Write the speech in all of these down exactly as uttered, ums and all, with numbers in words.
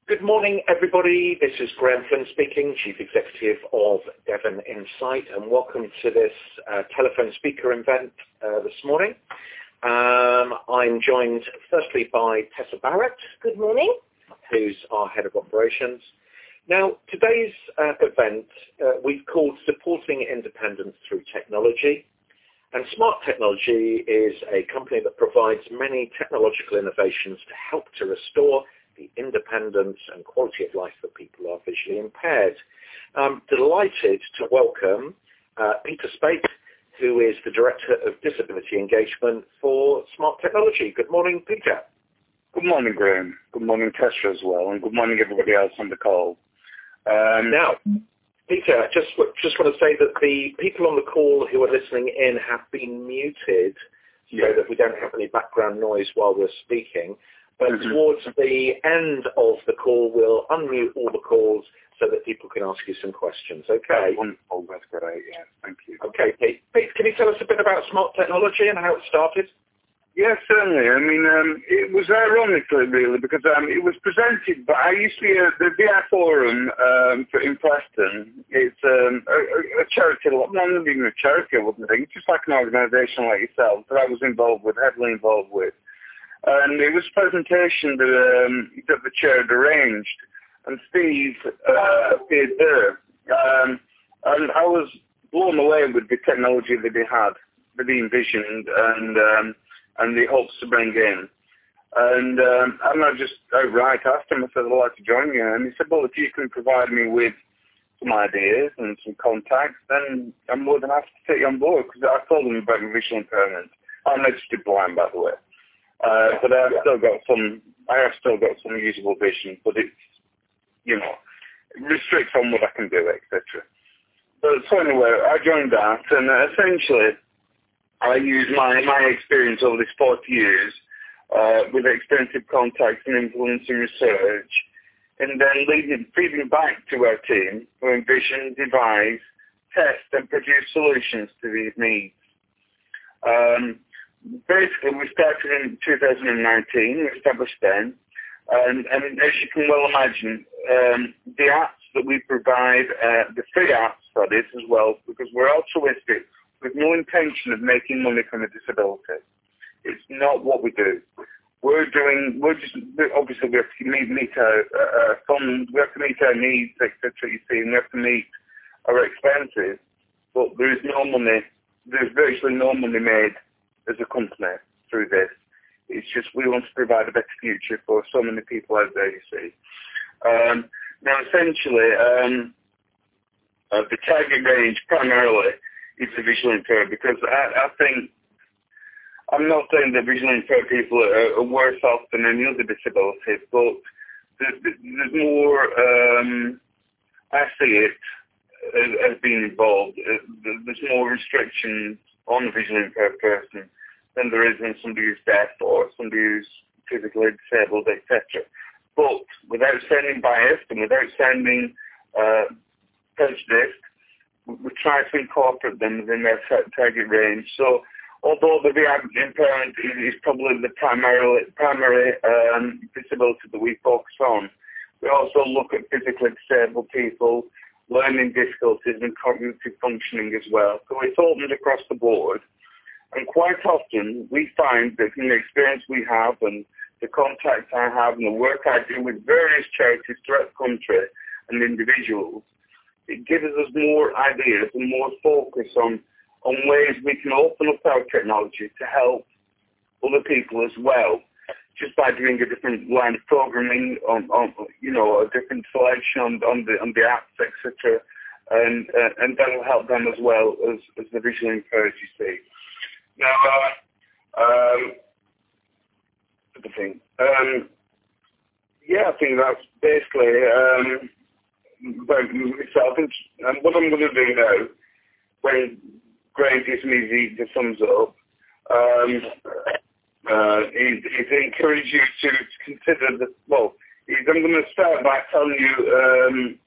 Good morning, everybody. This is Graham Flynn speaking, Chief Executive of Devon Insight, and welcome to this uh, telephone speaker event uh, this morning. Um, I'm joined firstly by Tessa Barrett. Good morning. Who's our Head of Operations. Now, today's uh, event uh, we've called Supporting Independence Through Technology. And Smart Technology is a company that provides many technological innovations to help to restore the independence and quality of life for people who are visually impaired. I'm delighted to welcome uh, Peter Spate, who is the Director of Disability Engagement for Smart Technology. Good morning, Peter. Good morning, Graham. Good morning, Tessa, as well, and good morning, everybody else on the call. Um, now, Peter, I just, just want to say that the people on the call who are listening in have been muted so that we don't have any background noise while we're speaking. But mm-hmm. towards the end of the call, we'll unmute all the calls so that people can ask you some questions. Okay? That's wonderful. That's great. Yeah, thank you. Okay, Pete. Pete, can you tell us a bit about Smart Technology and how it started? Yes, certainly. I mean, um, it was ironically, really, because um, it was presented by, I used to be at the V I Forum um, for, in Preston. It's um, a, a charity, not even a charity, I wouldn't think, just like an organisation like yourself that I was involved with, heavily involved with. And it was a presentation that, um, that the chair had arranged, and Steve uh, appeared there. Um, and I was blown away with the technology that he had, that he envisioned, and um, and the hopes to bring in. And, um, and I just outright asked him, I said, I'd like to join you. And he said, well, if you can provide me with some ideas and some contacts, then I'm more than happy to take you on board, because I told him about my visual impairment. I'm registered blind, by the way. Uh, but I've still got some, I have still got some usable vision, but it's, you know, it restricts on what I can do, et cetera. But so anyway, I joined that, and uh, essentially, I used my, my experience over these forty years uh, with extensive contacts and influence and research, and then leading, feeding back to our team who envision, devise, test, and produce solutions to these needs. Um, basically, we started in two thousand nineteen, we established then, and, and as you can well imagine, um, the apps that we provide, uh, the free apps for this as well, because we're altruistic, with no intention of making money from a disability. It's not what we do. We're doing, we're just, obviously we have to meet, meet our, our funds, we have to meet our needs, et cetera, you see, and we have to meet our expenses, but there is no money, there's virtually no money made as a company through this. It's just we want to provide a better future for so many people out there, you see. Um, now, essentially, um, uh, the target range primarily is the visually impaired, because I, I think, I'm not saying that visually impaired people are, are worse off than any other disability, but there's, there's more, um, I see it as, as being involved, there's more restrictions on a visually impaired person than there is in somebody who's deaf or somebody who's physically disabled, et cetera. But without sounding biased and without sounding uh, prejudiced, we try to incorporate them within their target range. So although the V I impairment is probably the primary, primary um, disability that we focus on, we also look at physically disabled people, learning difficulties and cognitive functioning as well. So it's opened across the board. And quite often we find that from the experience we have and the contacts I have and the work I do with various charities throughout the country and individuals, it gives us more ideas and more focus on, on ways we can open up our technology to help other people as well, just by doing a different line of programming, on, on you know, a different selection on, on the on the apps, et cetera, and uh, and that will help them as well as, as the visually impaired, you see. Now, uh, um, the thing, um, yeah, I think that's basically. Um, But myself, and what I'm going to do now, when Graham gives me the, the thumbs up, um, uh, is, is encourage you to consider the, well, is I'm going to start by telling you um,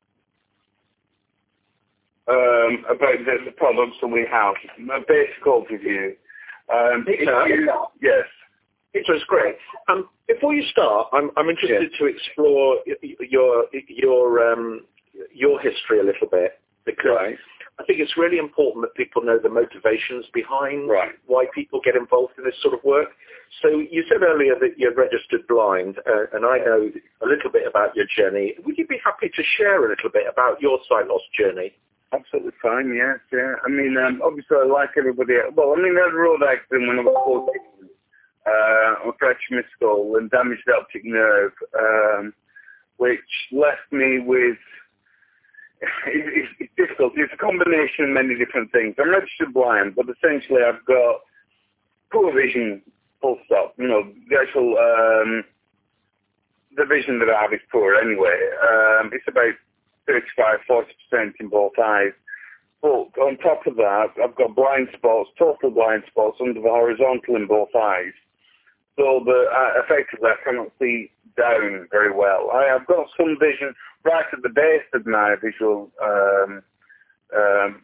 um, about the, the products that we have, a basic overview. Um, Peter, you, yes. It was great. Um, before you start, I'm, I'm interested yeah. to explore your your um, your history a little bit, because Right. I think it's really important that people know the motivations behind Right. why people get involved in this sort of work. So you said earlier that you're registered blind, uh, and I know a little bit about your journey. Would you be happy to share a little bit about your sight loss journey? Absolutely fine, yes, yeah. I mean, um, obviously, I like everybody else. Well, I mean, I had a road accident when I was fourteen. Uh, I fractured my skull and damaged the optic nerve, um, which left me with... It, it's, it's difficult. It's a combination of many different things. I'm registered blind, but essentially I've got poor vision, full stop. You know, the actual... Um, the vision that I have is poor anyway. Um, it's about thirty-five, forty percent in both eyes. But on top of that, I've got blind spots, total blind spots under the horizontal in both eyes. So that uh, effectively I cannot see down very well. I have got some vision right at the base of my visual um, um,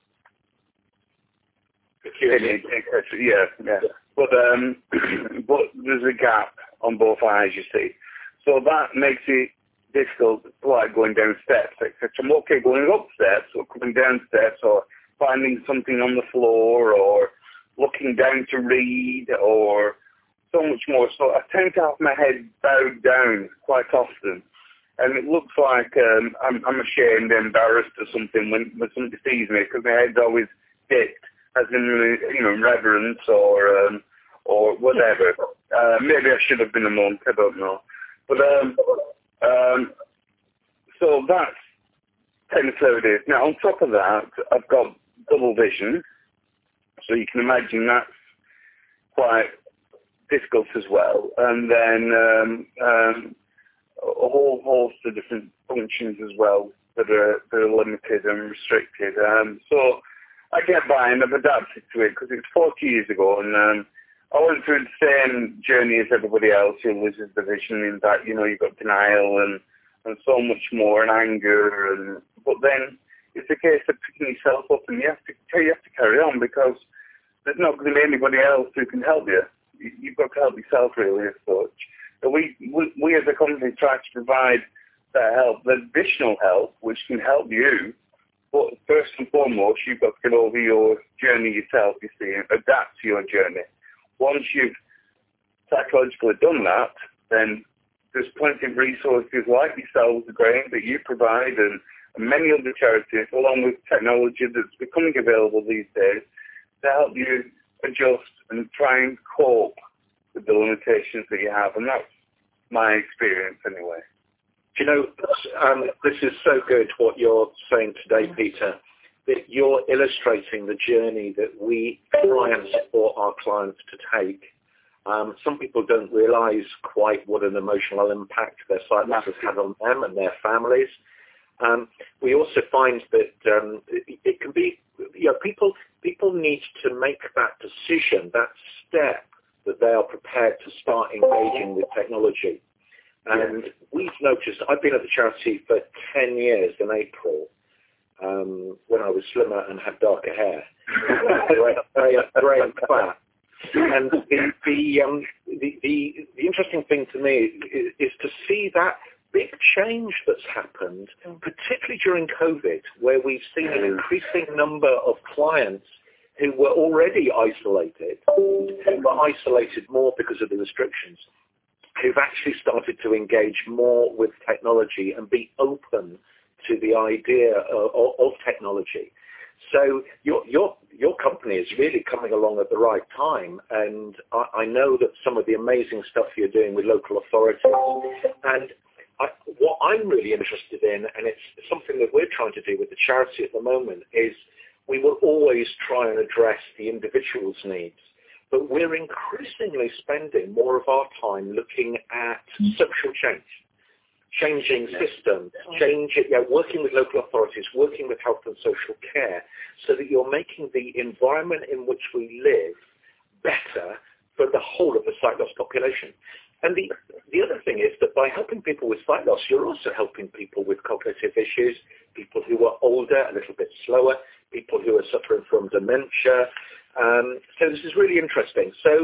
image, et cetera. Yeah, yeah. But, um, but there's a gap on both eyes, you see. So that makes it difficult, like going down steps, et cetera. I'm okay going up steps or coming down steps or finding something on the floor or looking down to read or so much more. So I tend to have my head bowed down quite often. And it looks like um, I'm, I'm ashamed, embarrassed or something when, when somebody sees me, because my head's always dipped, as in, you know, reverence or um, or whatever. Uh, maybe I should have been a monk, I don't know. But um, um, so that's technically how it is. Now, on top of that, I've got double vision, so you can imagine that's quite difficult as well. And then um, um, a whole host of different functions as well that are, that are limited and restricted. Um, so I get by and I've adapted to it because it's forty years ago, and um, I went through the same journey as everybody else who loses the vision, in that, you know, you've got denial and, and so much more, and anger, and but then it's a case of picking yourself up, and you have to you have to carry on, because there's not going to be anybody else who can help you. You've got to help yourself, really, as such. So we, we, we as a company try to provide that help, the additional help, which can help you. But first and foremost, you've got to get over your journey yourself, you see, and adapt to your journey. Once you've psychologically done that, then there's plenty of resources like yourselves, Graham, that you provide, and, and many other charities, along with technology that's becoming available these days, to help you adjust and try and cope with the limitations that you have. And that's my experience anyway. Do you know, um, this is so good what you're saying today, Peter, that you're illustrating the journey that we try and support our clients to take. Um, some people don't realise quite what an emotional impact their sight loss has had on them and their families. Um, we also find that um, it, it can be, you know, people people need to make that decision, that step, that they are prepared to start engaging with technology. And we've noticed, I've been at the charity for ten years in April, um, when I was slimmer and had darker hair, grey, grey and fat. And the the, um, the the the interesting thing to me is, is to see that big change that's happened, particularly during COVID, where we've seen an increasing number of clients who were already isolated, who were isolated more because of the restrictions, who've actually started to engage more with technology and be open to the idea of, of, of technology. So your your your company is really coming along at the right time, and I, I know that some of the amazing stuff you're doing with local authorities, and I, what I'm really interested in, and it's something that we're trying to do with the charity at the moment, is we will always try and address the individual's needs, but we're increasingly spending more of our time looking at social change. Changing systems, changing, you know, working with local authorities, working with health and social care, so that you're making the environment in which we live better for the whole of the sight loss population. And the the other thing is that by helping people with sight loss, you're also helping people with cognitive issues, people who are older, a little bit slower, people who are suffering from dementia. Um, so this is really interesting. So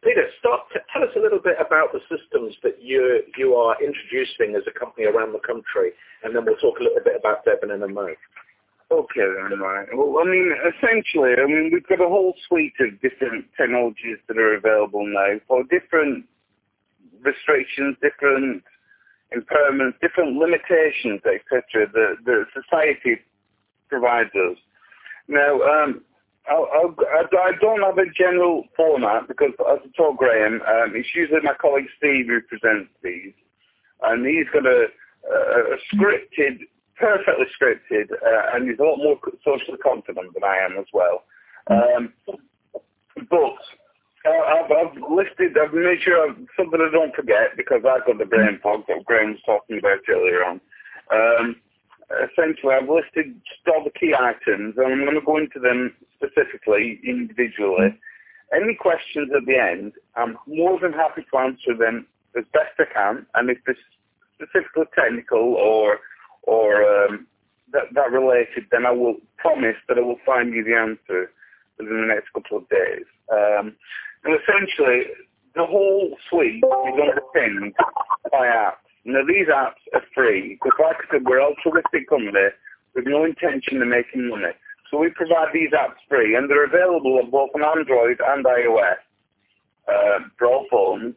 Peter, start, t- tell us a little bit about the systems that you you are introducing as a company around the country, and then we'll talk a little bit about Devon in a moment. Okay, then, right. Well, I mean, essentially, I mean, we've got a whole suite of different technologies that are available now for different restrictions, different impairments, different limitations, et cetera, that the society provides us. Now, um, I'll, I'll, I don't have a general format because, as I told Graham, um, it's usually my colleague Steve who presents these, and he's got a, a, a scripted, perfectly scripted, uh, and he's a lot more socially confident than I am as well. Um, but uh, I've, I've listed, I've made sure I've, something I don't forget because I've got the brain fog that Graham was talking about earlier on. Um, essentially, I've listed all the key items, and I'm going to go into them specifically, individually. Any questions at the end, I'm more than happy to answer them as best I can, and if they're specifically technical or or um, that, that related, then I will promise that I will find you the answer within the next couple of days. Um, and essentially, the whole suite is underpinned by apps. Now, these apps are free, because like I said, we're an altruistic company with no intention of making money. So we provide these apps free, and they're available on both on Android and iOS uh, for all phones.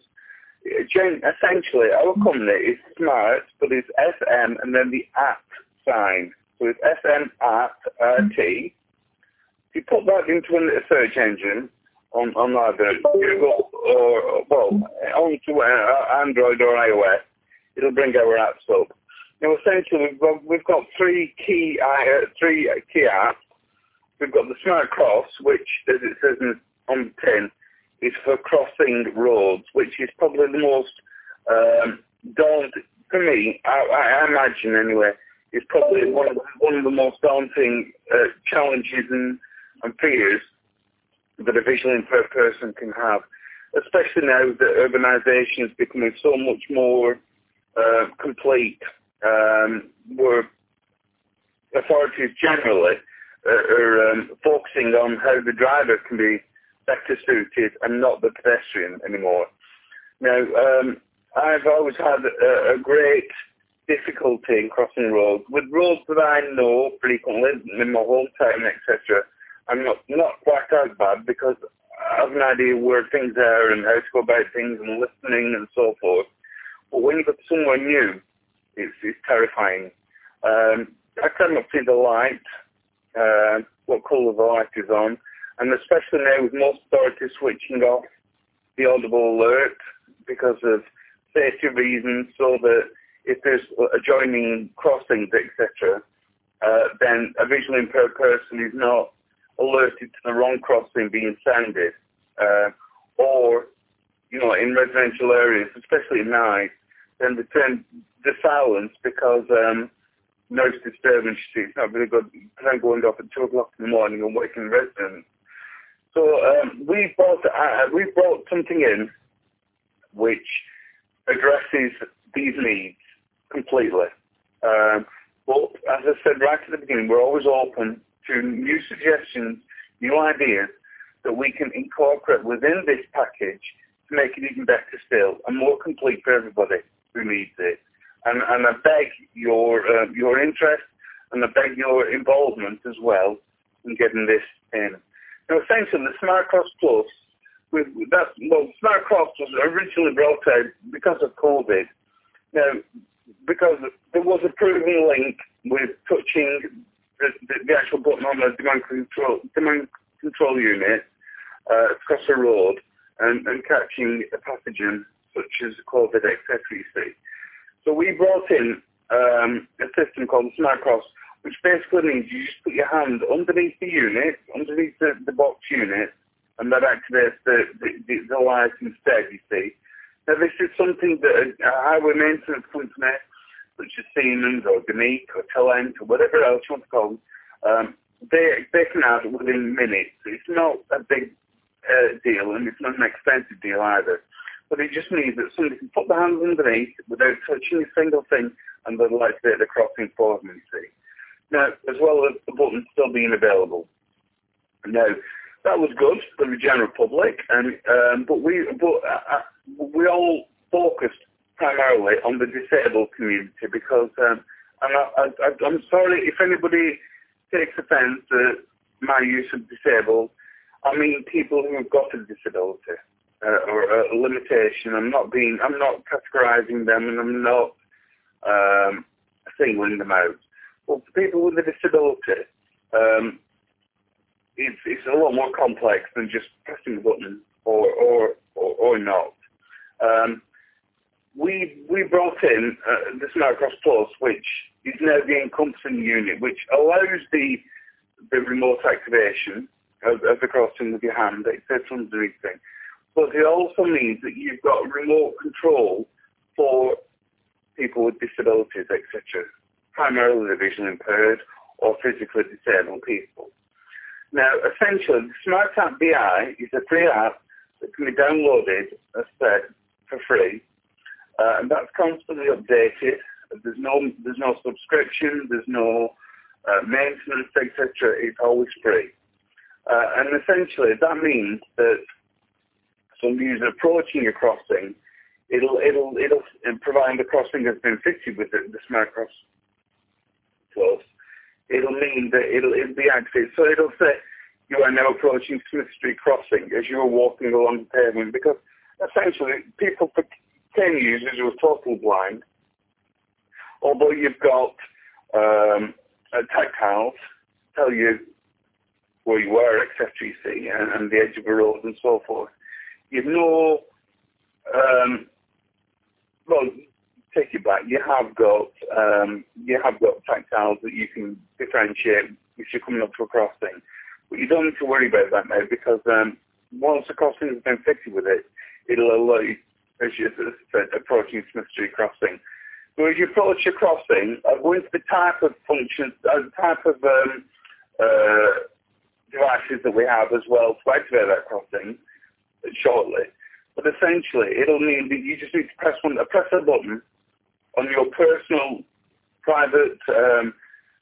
Essentially, our company is smart, but it's S M and then the app sign. So it's S M app uh, T. If you put that into a search engine on, on either Google or, well, onto uh, Android or iOS, it'll bring our apps up. Now, essentially, we've got, we've got three key uh, three key apps. We've got the Smart Cross, which, as it says in, on the tin, is for crossing roads, which is probably the most um, daunting, for me, I, I imagine anyway, is probably one of, one of the most daunting uh, challenges and, and fears that a visually impaired person can have, especially now that urbanisation is becoming so much more uh, complete, um, where authorities generally uh, are um, focusing on how the driver can be better suited and not the pedestrian anymore. Now, um, I've always had a, a great difficulty in crossing roads. With roads that I know frequently in my hometown, et cetera, I'm not, not quite as bad because I have an idea where things are and how to go about things and listening and so forth. But when you go somewhere new, it's, it's terrifying. Um, I cannot see the light, uh, what colour the light is on. And especially now with most authorities switching off the audible alert because of safety reasons, so that if there's adjoining crossings, et cetera, uh, then a visually impaired person is not alerted to the wrong crossing being sounded. Uh, or, you know, in residential areas, especially at night, then they turn the silence because um, noise disturbance, it's not really good. Then going off at two o'clock in the morning and waking residents. So um, we brought uh, we brought something in which addresses these needs completely. Um, but as I said right at the beginning, we're always open to new suggestions, new ideas that we can incorporate within this package to make it even better still and more complete for everybody who needs it. And, and I beg your uh, your interest and I beg your involvement as well in getting this in. Now, essentially, the Smart Cross Plus, with that, well, Smart Cross was originally brought out because of COVID. Now, because there was a proven link with touching the, the, the actual button on the demand control, demand control unit uh, across the road and, and catching a pathogen such as COVID, et cetera, you see. So we brought in um, a system called the Smart Cross, which basically means you just put your hand underneath the unit, underneath the, the box unit, and that activates the, the, the, the light instead, you see. Now, this is something that a, a highway maintenance company, such as Siemens or Genique or Telent or whatever else you want to call them, um, they, they can have within minutes. It's not a big uh, deal, and it's not an expensive deal either. But it just means that somebody can put their hands underneath without touching a single thing, and they'll activate the crossing for them, you see. Now, as well as the button still being available. Now, that was good for the general public, and um, but we but uh, we all focused primarily on the disabled community because, um, and I, I, I'm sorry if anybody takes offence at my use of disabled. I mean people who have got a disability uh, or a limitation. I'm not being, I'm not categorising them, and I'm not um, singling them out. Well, for people with a disability, um, it's it's a lot more complex than just pressing the button or or or, or not. Um, we we brought in uh, the SmartCross Plus, which is now the encompassing unit, which allows the the remote activation of, of the crossing with your hand. It says underneath thing, but it also means that you've got remote control for people with disabilities, et cetera, primarily the vision impaired or physically disabled people. Now, essentially, the Smart App B I is a free app that can be downloaded, as said, for free, uh, and that's constantly updated. There's no, there's no subscription, there's no uh, maintenance, et cetera. It's always free, uh, and essentially that means that somebody who's approaching a crossing, it'll it'll it'll providing the crossing has been fitted with the, the SmartCross Plus. It'll mean that it'll, it'll be activated. So it'll say you are now approaching Smith Street Crossing as you're walking along the pavement, because essentially people for ten users who are totally blind, although you've got um, tactiles tell you where you are, et cetera, you see, and, and the edge of a road and so forth. You've no, um, well, take it back. You have got um, you have got tactiles that you can differentiate if you're coming up to a crossing, but you don't need to worry about that now, because um, once the crossing has been fitted with it, it'll allow you, as you said, approaching Smith Street Crossing. So as you approach a crossing, I'll go into the type of functions, uh, the type of um, uh, devices that we have as well to activate that crossing shortly. But essentially, it'll mean that you just need to press one, press a button on your personal, private um,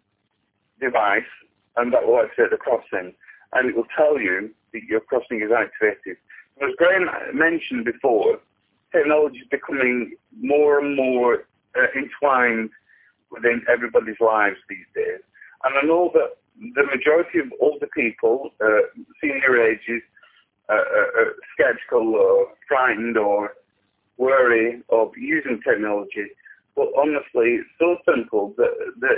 device, and that will activate the crossing, and it will tell you that your crossing is activated. As Graham mentioned before, technology is becoming more and more uh, entwined within everybody's lives these days. And I know that the majority of older people, uh, senior ages, uh, are skeptical or frightened or worry of using technology. But honestly, it's so simple that, that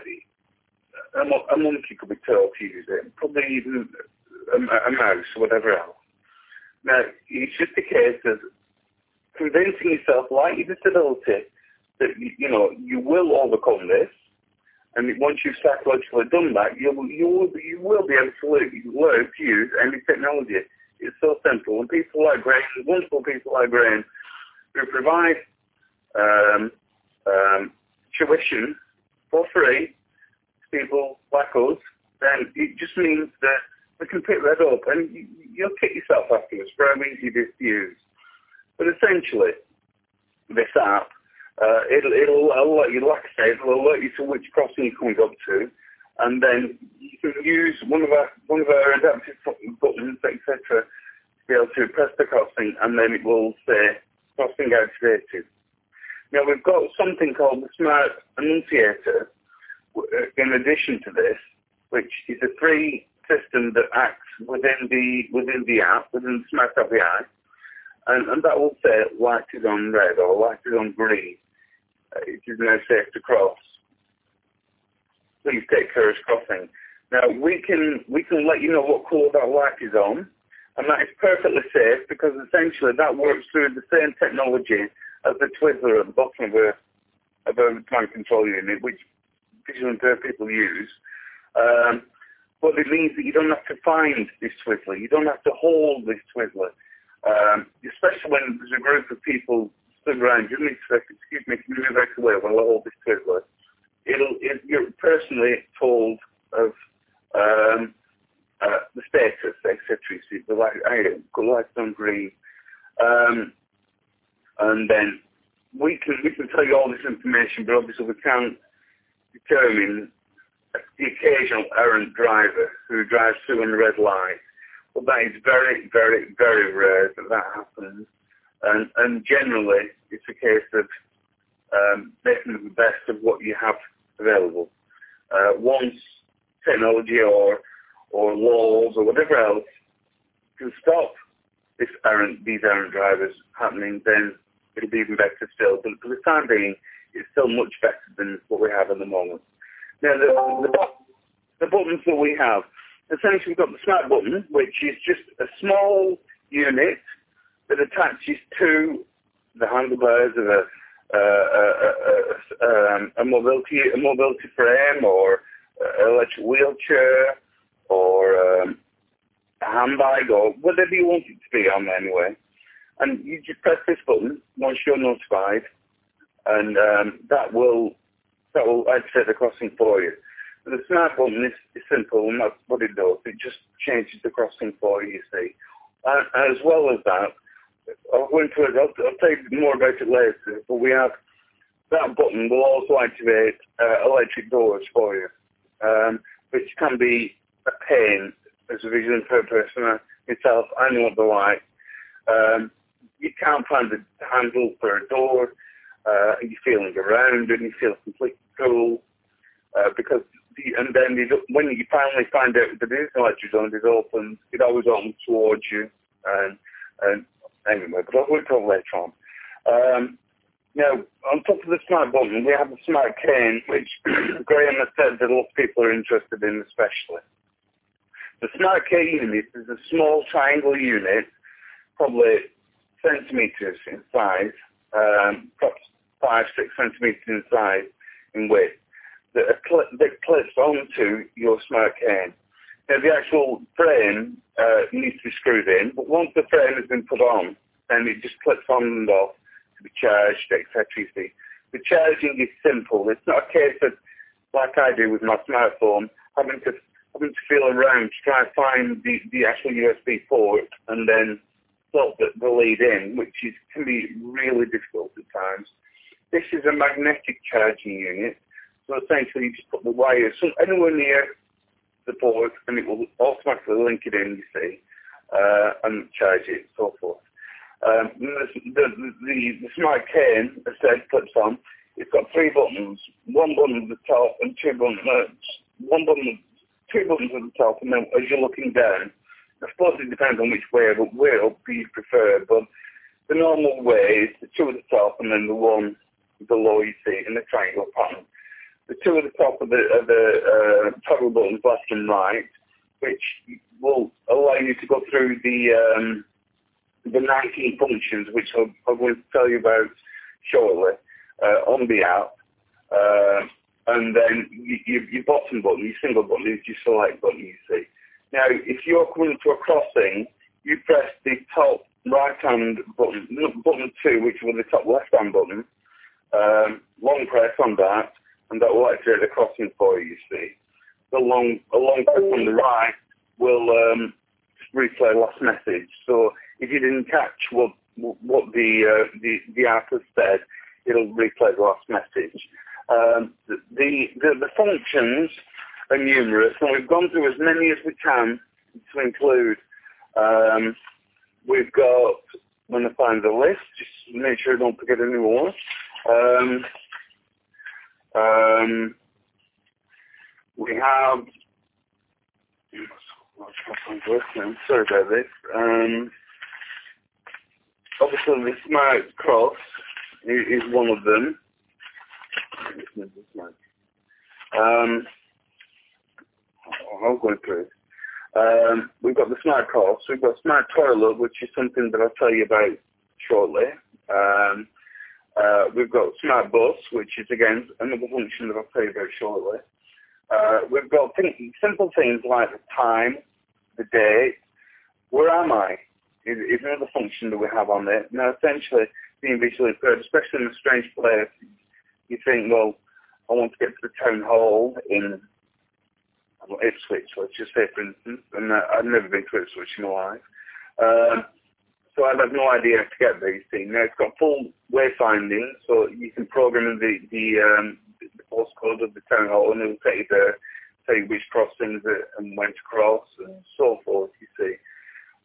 a, a monkey could be told to use it, probably even a, a mouse or whatever else. Now, it's just a case of convincing yourself, like your disability, that you, you know you will overcome this, and once you've psychologically done that, you will you will you will be able to learn, learn to use any technology. It's so simple, and people like Graham, wonderful people like Graham, who provide um, um, tuition for free to people like us, then it just means that we can pick that up, and you, you'll kick yourself afterwards for how easy it is to use. But essentially, this app, uh, it'll, it'll alert you, like I say, it'll alert you to which crossing you're coming up to, and then you can use one of our one of our adaptive buttons, et cetera, to be able to press the crossing, and then it will say crossing activated. Now we've got something called the Smart Annunciator in addition to this, which is a free system that acts within the within the app, within the Smart App B I, and, and that will say light is on red or light is on green. Uh, it is now safe to cross. Please take courage crossing. Now we can we can let you know what colour that light is on, and that is perfectly safe because essentially that works through the same technology as the Twizzler at the bottom of a of a command control unit, which visually impaired people use. Um, But it means that you don't have to find this Twizzler. You don't have to hold this Twizzler. Um, especially when there's a group of people stood around. You need to say, excuse me, can you move out of the way while I hold this Twizzler? It'll, it, you're personally told of um, uh, the status, et cetera. So the light, the light's on green. Um, and then we can, we can tell you all this information, but obviously we can't determine the occasional errant driver who drives through in the red light. but that is very, very, very rare that that happens. And, and generally, it's a case of um, making the best of what you have available. Uh, once technology or or laws or whatever else can stop this errant, these errant drivers happening, then it'll be even better still. But for the time being, it's still much better than what we have at the moment. Now, the, the, the buttons that we have, essentially we've got the smart button, which is just a small unit that attaches to the handlebars of a, uh, a, a, a, um, a mobility a mobility frame or an electric wheelchair or um, a handbag or whatever you want it to be on anyway. And you just press this button once you're notified, and um, that will that will activate the crossing for you. The smart button is, is simple, and that's what it does. It just changes the crossing for you, you see. And as well as that, I'll go into it, I'll, I'll tell you more about it later, but we have, that button will also activate uh, electric doors for you, um, which can be a pain as a visual impaired person myself. I know what they're like. Um, you can't find the handle for a door, uh, and you're feeling around and you feel completely cool, uh, because the, and then you, when you finally find out that it is an electric door and it opens, it always opens towards you, and, and anyway, but I'll talk later on. Um, now, on top of the smart button, we have the smart cane, which Graham has said that a lot of people are interested in, especially. The smart cane unit is a small triangle unit, probably centimetres in size, um, perhaps five, six centimetres in size in width, that, are cl that clips onto your smart cane. Now, the actual frame uh, needs to be screwed in, but once the frame has been put on, then it just clips on and off to be charged, et cetera. The charging is simple. It's not a case of, like I do with my smartphone, having to having to feel around to try and find the, the actual U S B port and then slot the, the lead in, which is, can be really difficult at times. This is a magnetic charging unit, so essentially you just put the wires anywhere near the port and it will automatically link it in, you see, uh, and charge it, so forth. Um, the, the, the, the smart cane, as I said, clips on. It's got three buttons, one button at the top and two buttons, uh, one button, two buttons at the top, and then as you're looking down, I suppose it depends on which way, but way up you prefer, but the normal way is the two at the top and then the one below, you see, in the triangle pattern. The two at the top of the, of the uh, toggle buttons, left and right, which will allow you to go through the um, the nineteen functions, which I'll, I'm going to tell you about shortly, uh, on the app. Uh, and then you, you, your bottom button, your single button, is your select button, you see. Now, if you're coming to a crossing, you press the top right-hand button, button two, which was the top left-hand button, um, long press on that, and that will activate the crossing for you, you see. The long, a long press on the right will um, replay last message. So if you didn't catch what what the uh, the, the app has said, it'll replay the last message. Um, the, the the functions are numerous, and we've gone through as many as we can to include. Um, we've got, when I find the list, just make sure I don't forget any more. Um, um, we have, sorry about this, um, obviously the Smart Cross is one of them. Um, I'll go through it. Um, we've got the Smart Cross, we've got Smart Toilet, which is something that I'll tell you about shortly. Um, uh, we've got Smart Bus, which is again another function that I'll tell you about shortly. Uh, we've got things, simple things like the time, the date, where am I, is, is another function that we have on there. Now, essentially, being visually impaired, especially in a strange place, you think, well, I want to get to the town hall in Ipswich, let's just say, for instance, and uh, I've never been to Ipswich in my life. Um, so I'd have no idea how to get there, you see. Now, it's got full wayfinding, so you can program the, the, um, the postcode of the town hall, and it will take you there, tell you which crossings and when to cross, and so forth, you see.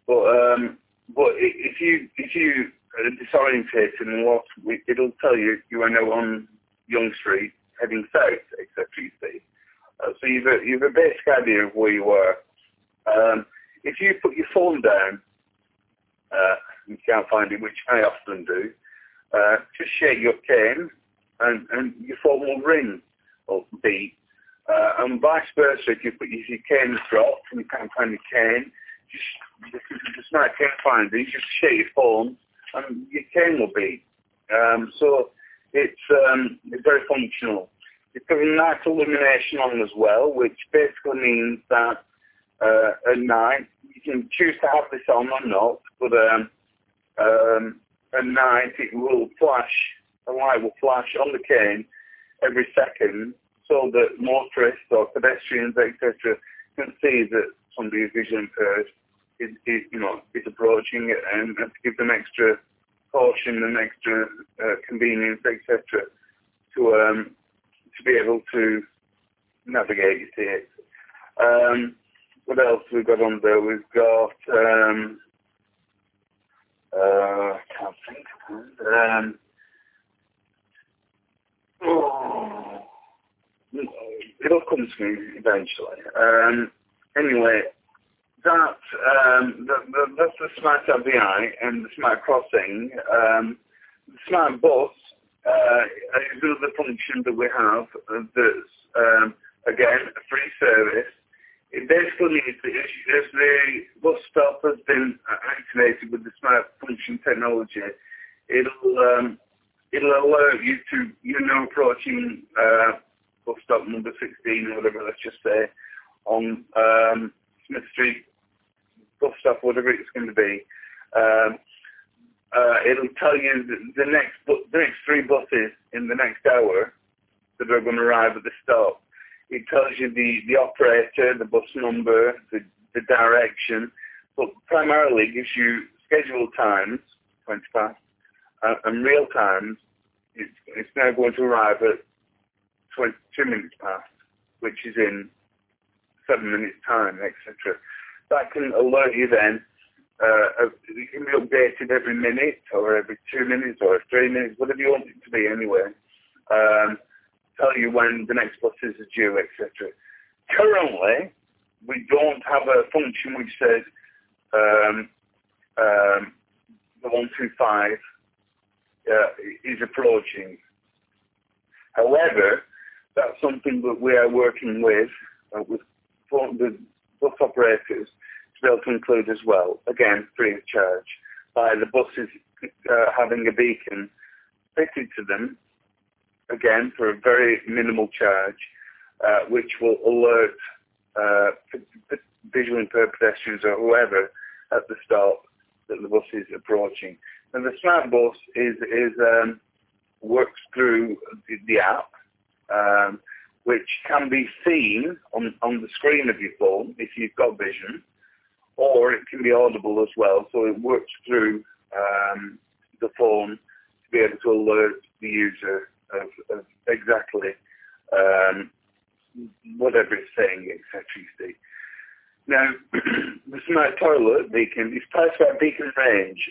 But um, but if you if you are disorientated and lost, it'll tell you you are now on Young Street heading south, et cetera. You see, uh, so you've a, you've a basic idea of where you are. Um, if you put your phone down, uh, you can't find it, which I often do. Uh, just shake your cane, and, and your phone will ring or beep. Uh, and vice versa, if you put if your cane is dropped and you can't find your cane, just the smart cane finder, you just shake your phone and your cane will beep. Um, so it's um, it's very functional. It's got a night illumination on as well, which basically means that uh, at night you can choose to have this on or not, but um, um, at night it will flash, the light will flash on the cane every second, so that motorists or pedestrians, et cetera, can see that somebody who's visually impaired is, is, you know, is approaching it, and, and to give them extra caution and extra uh, convenience, et cetera, to um, to be able to navigate it. Um, what else have we got on there? We've got um, uh, I can't think. Um, oh, it'll come to me eventually. Um, anyway, that um, the, the, that's the Smart R V I and the Smart Crossing. Um, the Smart Bus uh, is another function that we have uh, that's, um, again, a free service. It basically means that if, if the bus stop has been activated with the Smart Function technology, it'll um, it'll alert you to, you know, approaching uh, bus stop number sixteen or whatever, let's just say, on um, Smith Street bus stop, whatever it's going to be. Um, uh, it'll tell you the, the next bu- the next three buses in the next hour that are going to arrive at the stop. It tells you the, the operator, the bus number, the, the direction, but primarily it gives you scheduled times, twenty past, uh, and real times. It's, it's now going to arrive at twenty-two minutes past, which is in seven minutes time, et cetera. That can alert you then. Uh, it can be updated every minute, or every two minutes, or three minutes, whatever you want it to be anyway. Um, tell you when the next buses are due, et cetera. Currently, we don't have a function which says um, um, the one two five uh, is approaching. However, that's something that we are working with, uh, with the bus operators to be able to include as well, again, free of charge, by the buses uh, having a beacon fitted to them, again, for a very minimal charge, uh, which will alert uh, visually impaired pedestrians or whoever at the stop that the bus is approaching. And the Smart Bus is, is um, works through the, the app, um, which can be seen on, on the screen of your phone if you've got vision, or it can be audible as well. So it works through um, the phone to be able to alert the user Of, of exactly um, whatever it's saying, et cetera. You see. Now, the Smart Toilet Beacon is part of our beacon range.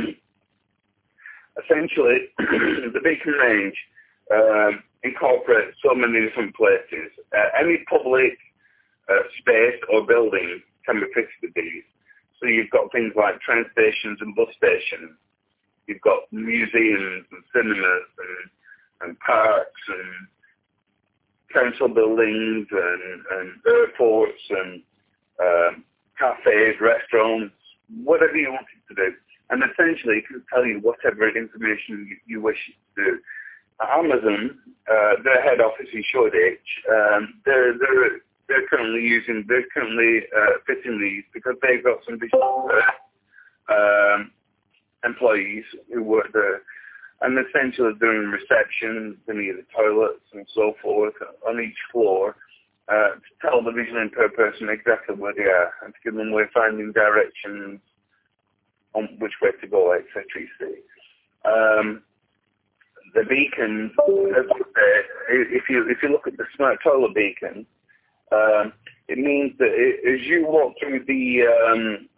Essentially, the beacon range um, incorporates so many different places. Uh, any public uh, space or building can be fitted with these. So you've got things like train stations and bus stations. You've got museums and cinemas and and parks and council buildings and, and airports and um, cafes, restaurants, whatever you want it to do. And essentially it can tell you whatever information you, you wish it to do. Amazon, uh, their head office in Shoreditch, um, they're, they're, they're currently using, they're currently uh, fitting these because they've got some additional um, employees who work there. And essentially doing reception, doing the toilets and so forth on each floor uh, to tell the visually impaired person exactly where they are and to give them wayfinding directions on which way to go, et cetera. You see. Um, the beacon, if you if you look at the Smart Toilet Beacon, um, it means that it, as you walk through the um,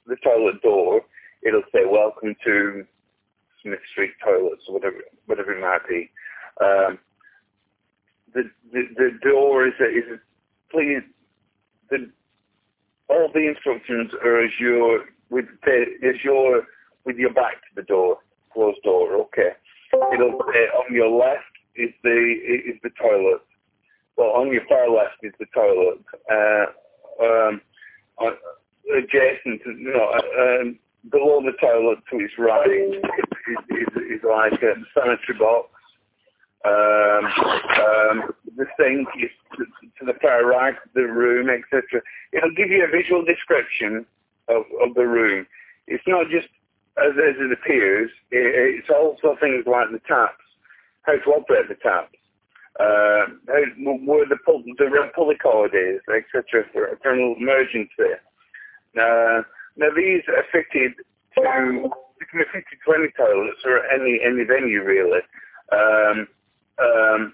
the toilet door, it'll say welcome to Smith Street Toilets, or whatever, whatever it might be. Um, the, the the door is a, is a, please, the, all the instructions are as you're with as you're with your back to the door, closed door. Okay. It'll say on your left is the is the toilet. Well, on your far left is the toilet. Uh, um, on, adjacent, to, you know, uh, um, below the toilet to its right is, is, is like a sanitary box. Um, um, the sink is to, to the far right of the room, et cetera. It'll give you a visual description of, of the room. It's not just as, as it appears. It, it's also things like the taps, how to operate the taps, uh, how, where the, pull, the red pulley cord is, et cetera, for an emergency. Uh, now these are fitted to, they can be fitted to any toilets or any any venue really. Um, um,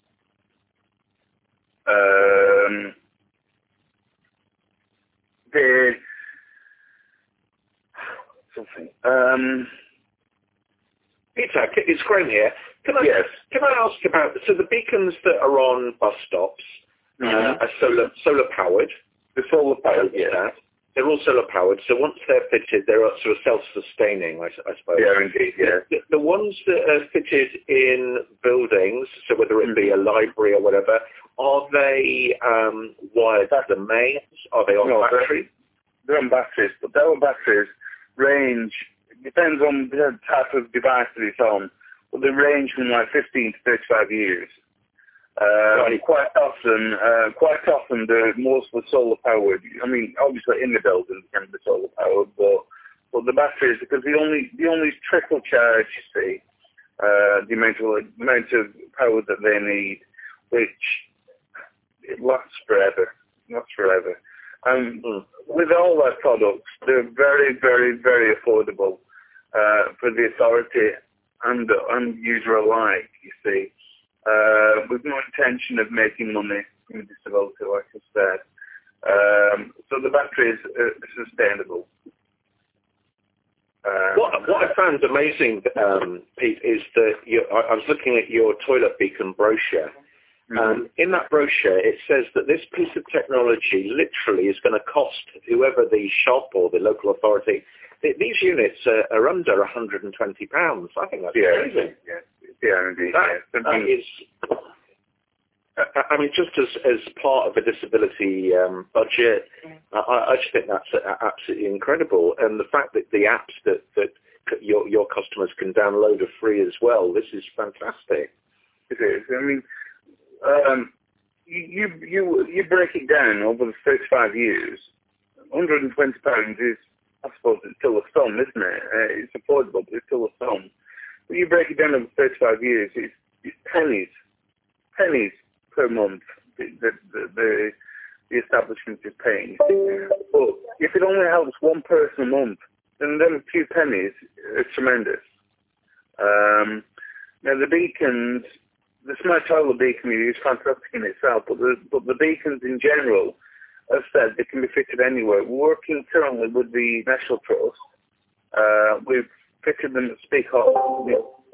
um, they something. Um, Peter, it's Graham here. Can I yes. can I ask about so the beacons that are on bus stops Mm-hmm. uh, are solar solar powered? The solar powered, yeah. yeah. They're all solar powered, so once they're fitted, they're sort of self-sustaining, I, I suppose. Yeah, indeed, yeah. The, the ones that are fitted in buildings, so whether it be a library or whatever, are they um, wired to the mains? Are they on no, battery? They're, they're on batteries, but their batteries range, it depends on the type of device that it's on, but they range from like fifteen to thirty-five years. Uh, right. Quite often, uh, quite often they're mostly solar powered. I mean, obviously in the building they can be solar powered, but but the batteries, because the only the only trickle charge, you see, uh, the amount of the amount of power that they need, which it lasts forever, lasts forever. And mm. with all their products, they're very, very, very affordable uh, for the authority and and user alike. You see. Uh, with no intention of making money in disability, like I said. Um, so the battery is uh, sustainable. Um, what, what I found amazing, um, Pete, is that you, I, I was looking at your toilet beacon brochure. Mm-hmm. Um, in that brochure, it says that this piece of technology literally is going to cost whoever the shop or the local authority. Th- these units are, are under one hundred twenty pounds. I think that's yeah, amazing. Yeah. Yeah, indeed. That, yeah. that is, I mean, just as, as part of a disability um, budget, I, I just think that's absolutely incredible. And the fact that the apps that, that your, your customers can download are free as well, this is fantastic. It is. I mean, um, you, you, you break it down over the thirty-five years, one hundred twenty pounds is, I suppose, it's still a sum, isn't it? Uh, it's affordable, but it's still a sum. When you break it down over thirty-five years, it's, it's pennies, pennies per month the, the, the, the establishment is paying. But if it only helps one person a month, then them few pennies are tremendous. Um, now the beacons, the smart toilet beacon is fantastic in itself, but the, but the beacons in general, as said, they can be fitted anywhere. We're working currently with the National Trust. Uh, we've fitted them at Speak Hall,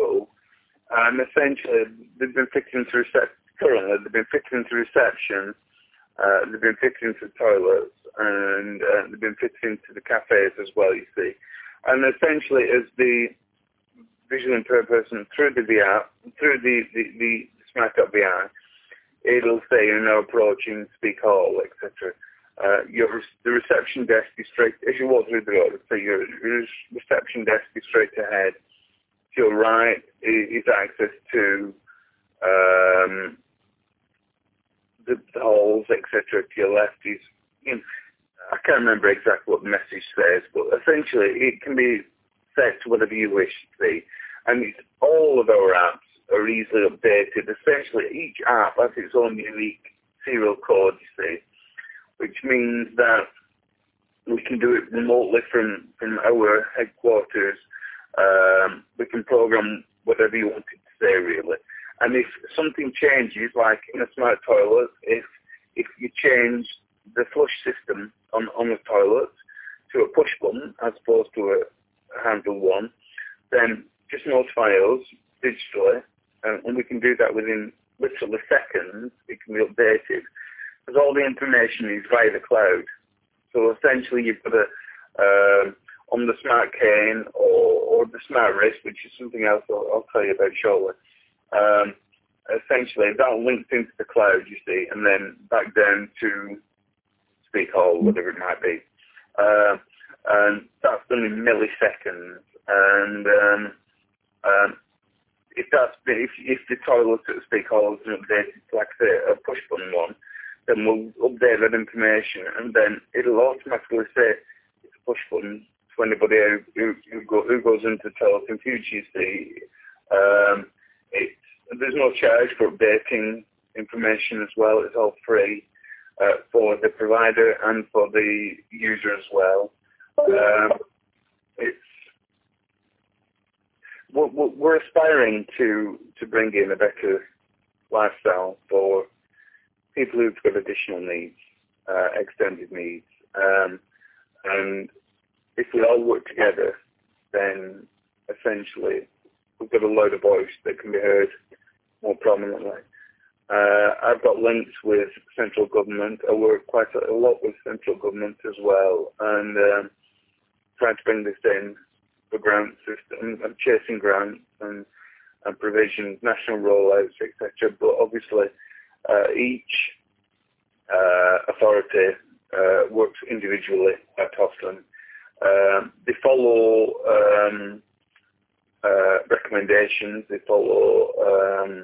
and essentially they've been fitted into reception. Currently, they've been fitted into reception. Uh, they've been fitted into toilets, and uh, they've been fitted into the cafes as well. You see, and essentially, as the visually impaired person through the V R, through the the, the Smart V R, it'll say you're now approaching Speak Hall, et cetera. Uh, your, the reception desk is straight, as you walk through the door, so your, your reception desk is straight ahead. To your right is, is access to um, the, the halls, et cetera. To your left is, you know, I can't remember exactly what the message says, but essentially it can be set to whatever you wish to see. And it's, all of our apps are easily updated. Essentially, each app has its own unique serial code, you see, which means that we can do it remotely from, from our headquarters. Um, we can program whatever you want it to say, really. And if something changes, like in a smart toilet, if if you change the flush system on, on the toilet to a push button as opposed to a, a handheld one, then just notify us digitally, and, and we can do that within literally seconds. It can be updated because all the information is via the cloud. So essentially, you've got a um, on the smart cane or, or the smart wrist, which is something else I'll, I'll tell you about shortly. Um, essentially, that links into the cloud, you see, and then back down to Speak Hall, whatever it might be. Uh, and that's done in milliseconds. And um, um, if that's if, if the toilet at the Speak Hall is updated, like I say, a push button one, then we'll update that information, and then it'll automatically say it's a push button to anybody who, who, who, go, who goes into the toilet in future, you see. Um, it's, there's no charge for updating information as well. It's all free uh, for the provider and for the user as well. Um, it's we're, we're aspiring to, to bring in a better lifestyle for people who've got additional needs, uh, extended needs. Um, and if we all work together, then essentially we've got a load of voice that can be heard more prominently. Uh, I've got links with central government. I work quite a lot with central government as well, and um, trying to bring this in for grant systems. I'm chasing grants and, and provisions, national rollouts, et cetera. But obviously, uh, each uh, authority uh, works individually quite often. Um, they follow um, uh, recommendations. They follow um,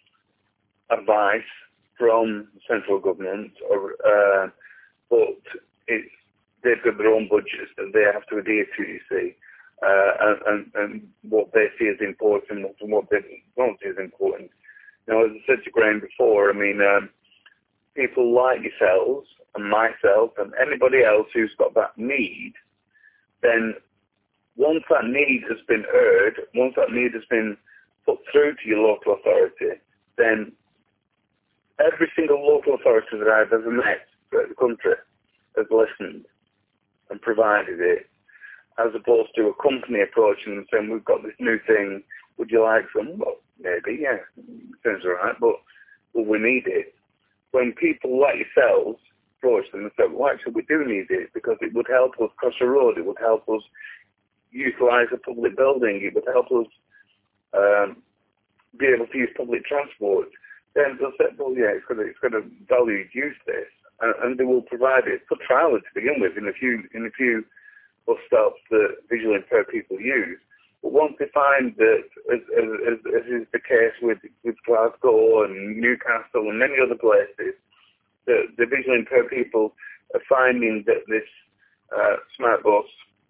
advice from central government, or, uh, but it's, they've got their own budgets that they have to adhere to, you see, uh, and, and, and what they see as important and what they don't see as important. Now, as I said to Graham before, I mean, um, people like yourselves and myself and anybody else who's got that need, then once that need has been heard, once that need has been put through to your local authority, then every single local authority that I've ever met throughout the country has listened and provided it, as opposed to a company approaching them saying, we've got this new thing, would you like some? Well, maybe, yeah, sounds all right, but well, we need it. When people like yourselves approach them and say, well, actually, we do need it because it would help us cross a road, it would help us utilise a public building, it would help us um, be able to use public transport, then they'll say, well, yeah, it's got to, it's got to value use this, and, and they will provide it for trial to begin with in a few in a few bus stops that visually impaired people use. But once they find that, as, as, as is the case with, with Glasgow and Newcastle and many other places, that the visually impaired people are finding that this uh, smart bus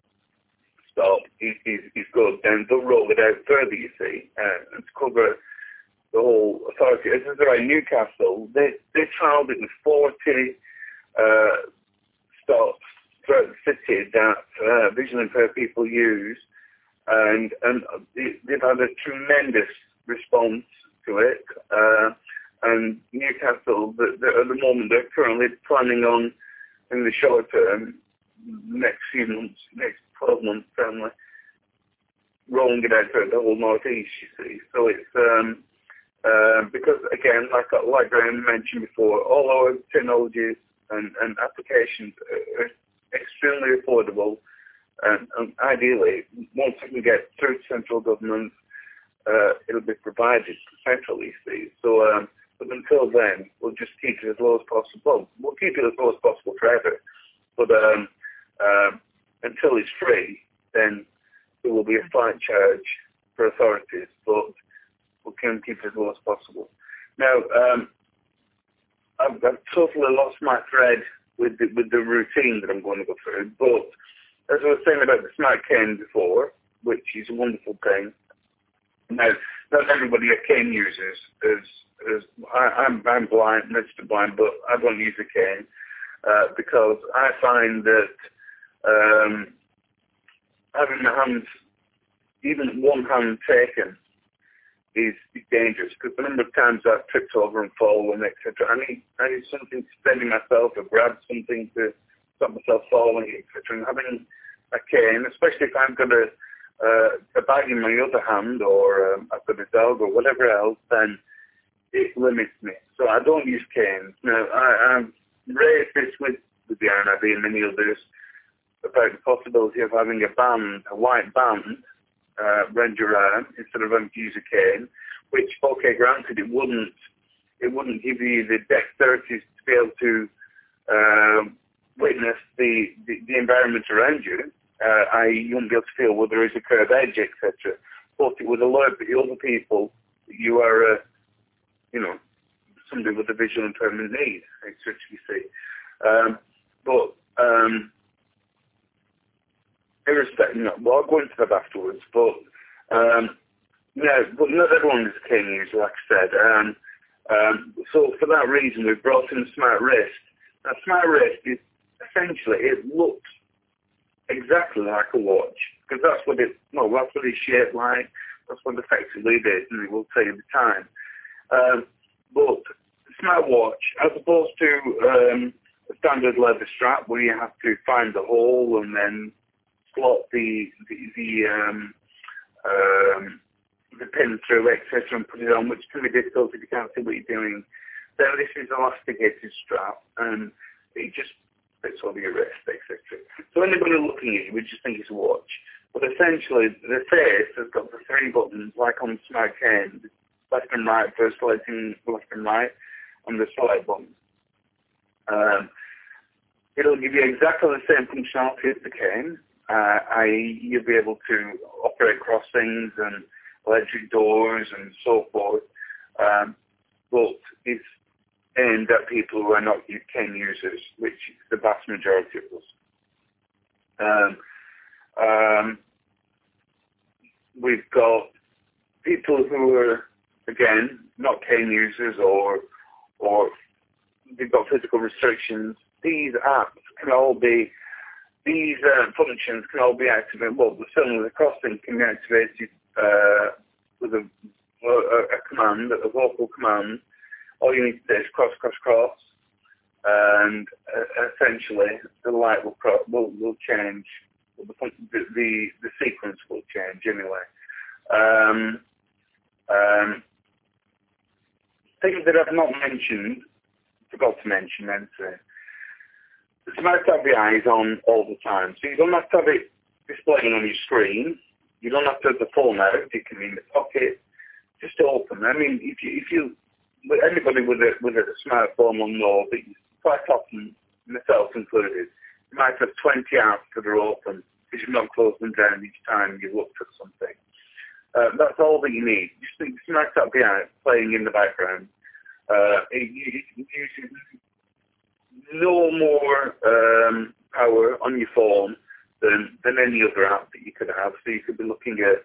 stop is, is, is good, then they'll roll it out further, you see, uh, and to cover the whole authority. As is right, Newcastle, they, they trialled it with forty uh, stops throughout the city that uh, visually impaired people use, and and they've had a tremendous response to it. Uh, and Newcastle, the, the, at the moment, they're currently planning on, in the short term, next few months, next twelve months, certainly, rolling it out throughout the whole northeast, you see. So it's, um, uh, because again, like, like Graham mentioned before, all our technologies and, and applications are extremely affordable, and, and ideally, once we can get through to central government, uh, it'll be provided centrally, you see. So, um, but until then, we'll just keep it as low as possible. We'll keep it as low as possible forever. But um, um, until it's free, then there will be a flight charge for authorities, but we can keep it as low as possible. Now, um, I've, I've totally lost my thread with the, with the routine that I'm going to go through, but as I was saying about the smart cane before, which is a wonderful thing. Now, not everybody a cane uses. Is, is, I, I'm, I'm blind, registered blind, but I don't use a cane uh, because I find that um, having the hands, even one hand taken, is, is dangerous, because the number of times I've tripped over and fallen, et cetera. I need, I need something to steady myself or grab something to stop myself falling, et cetera. And having a cane, especially if I've got a, uh, a bag in my other hand, or um, I've got a dog or whatever else, then it limits me. So I don't use canes. Now, I, I've raised this with, with the R N I B and many others about the possibility of having a band, a white band, uh, round your arm instead of having to use a cane, which, okay, granted, it wouldn't, it wouldn't give you the dexterity to be able to um, witness the, the, the environment around you. Uh, that is, you wouldn't be able to feel whether there is a curved edge, et cetera. But it would alert the other people that you are, uh, you know, somebody with a visual impairment need, et cetera, you see. Um, but, um, irrespective, you know, well, I'll go into that afterwards, but, um, no, but not everyone is a cane user, like I said. Um, um, so for that reason, we've brought in a smart wrist. Now, smart wrist is essentially, it looks exactly like a watch, because that's what it, no, that's what it's shaped like, that's what effectively it is, and it will tell you the time. Um, but smartwatch, as opposed to um, a standard leather strap where you have to find the hole and then slot the the the, um, um, the pin through, et cetera, and put it on, which can be difficult if you can't see what you're doing. Then this is an elasticated strap, and it just fits over your wrist, et cetera. So anybody looking at it would just think it's a watch. But essentially, the face has got the three buttons, like on the smart cane, left and right, first selecting left and right, on the select button. Um, it'll give you exactly the same functionality as the cane, uh, that is you'll be able to operate crossings and electric doors and so forth, um, but it's aimed at people who are not cane users, which is the vast majority of us. Um, um, we've got people who are, again, not cane users, or or they've got physical restrictions. These apps can all be, these uh, functions can all be activated. Well, certainly the crossing can be activated uh, with a, a, a command, a vocal command. All you need to do is cross, cross, cross, and uh, essentially the light will cro- will, will change. The, the the sequence will change anyway. Um, um, things that I've not mentioned, forgot to mention, then say, the smart tab eye is on all the time, so you don't have to have it displaying on your screen. You don't have to have the phone out. You can in the pocket, just open. I mean, if you if you anybody with a with a smartphone will know that quite often, myself included, you might have twenty apps that are open because you've not closed them down each time you've looked at something. Uh, that's all that you need. Just think smart tab eye playing in the background. Uh, it, it uses no more um, power on your phone than than any other app that you could have. So you could be looking at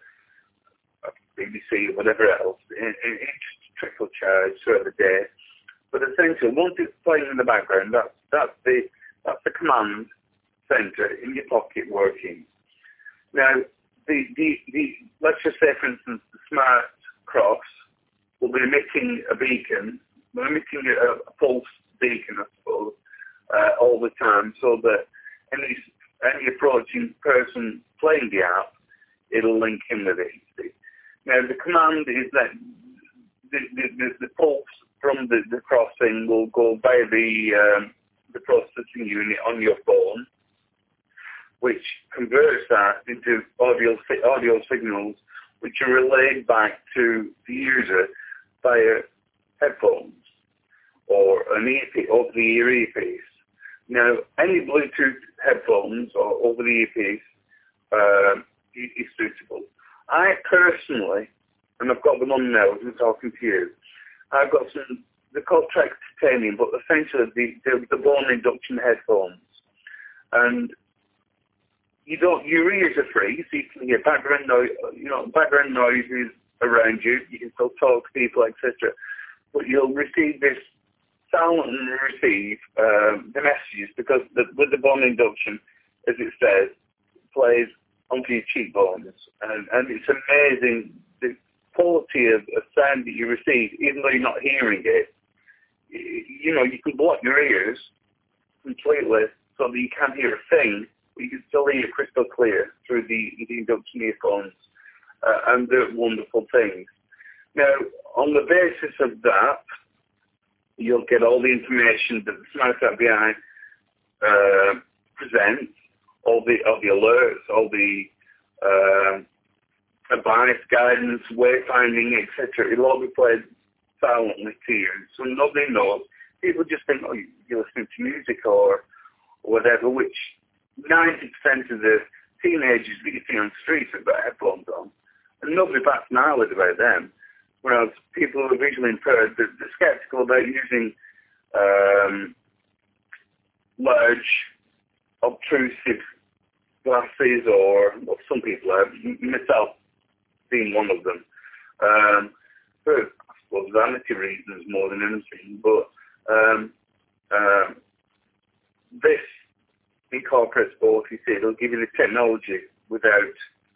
B B C or whatever else. It, it, it just trickle charge throughout the day. But essentially, once it's playing in the background, that's that's the that's the command center in your pocket working. Now, the the, the let's just say, for instance, the smart cross will be emitting a beacon, emitting a, a pulse beacon, I suppose, uh, all the time, so that any any approaching person playing the app, it'll link in with it. Now, the command is that the, the, the, the pulse from the, the crossing will go by the um, the processing unit on your phone, which converts that into audio audio signals, which are relayed back to the user via headphones or an earpiece, over the ear earpiece. Now, any Bluetooth headphones or over the earpiece uh, is suitable. I personally, and I've got them on now as I'm talking to you, I've got some, they're called Trek Titanium, but essentially the, the, the bone induction headphones. And you don't, your ears are free, so you can hear background noise, you know, background noises around you. You can still talk to people, et cetera. But you'll receive this, silently receive um, the messages, because the, with the bone induction, as it says, it plays onto your cheekbones, and, and it's amazing the quality of, of sound that you receive, even though you're not hearing it. You know, you can block your ears completely so that you can't hear a thing, but you can still hear crystal clear through the, the induction earphones, uh, and they're wonderful things. Now, on the basis of that, you'll get all the information that the Smart App B I uh, presents, all the all the alerts, all the uh, advice, guidance, wayfinding, et cetera. It'll all be played silently to you, so nobody knows. People just think, oh, you're listening to music or whatever, which ninety percent of the teenagers that you see on the streets have got headphones on, and nobody bats an eyelid about them. Whereas people who are visually impaired, they're, they're sceptical about using um, large, obtrusive glasses, or well, some people are, myself being one of them, um, for, I suppose, vanity reasons more than anything. But um, uh, this incorporates both. You see, it'll give you the technology without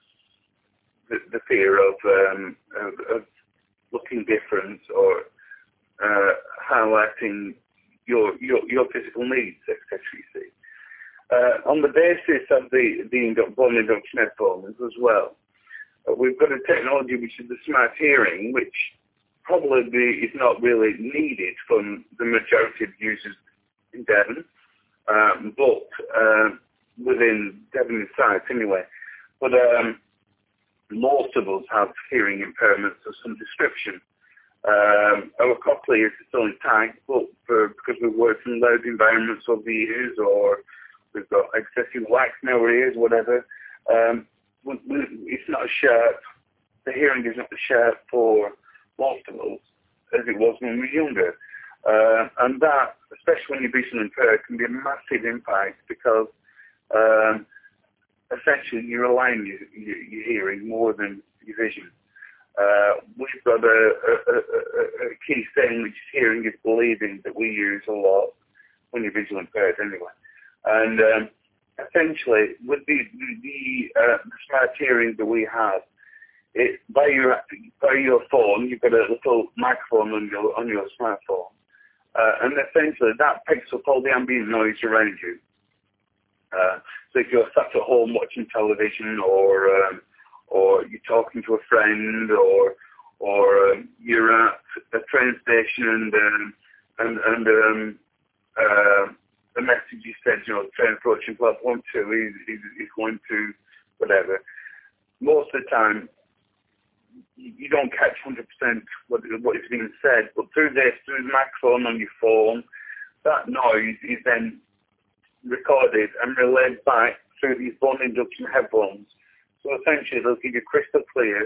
the, the fear of, um, of, of looking different or uh, highlighting your, your your physical needs, et cetera. You see, uh, on the basis of the the bone induction headphones as well, uh, we've got a technology which is the smart hearing, which probably is not really needed from the majority of users in Devon, um, but uh, within Devon sites anyway. But um, most of us have hearing impairments of some description. Um, our cochlear is still intact, but for, because we've worked in loud environments over the years, or we've got excessive wax in our ears, whatever, um, we, we, it's not as sharp. The hearing is not as sharp for most of us as it was when we were younger. Uh, and that, especially when you're visually impaired, can be a massive impact because um, essentially you're relying on your, your, your hearing more than your vision. Uh, we've got a, a, a, a key thing, which is hearing is believing, that we use a lot when you're visually impaired anyway. And um, essentially, with the, the, uh, the smart hearing that we have, it, by your by your phone, you've got a little microphone on your on your smartphone, uh, and essentially that picks up all the ambient noise around you. Uh, so if you're sat at home watching television, or um, or you're talking to a friend, or or um, you're at a train station and um, and and um, uh, the message you said, you know, train approaching platform two is is, is going to whatever. Most of the time, you don't catch one hundred percent what, what is being said, but through this, through the microphone on your phone, that noise is then recorded and relayed back through these bone induction headphones. So essentially, they'll give you crystal clear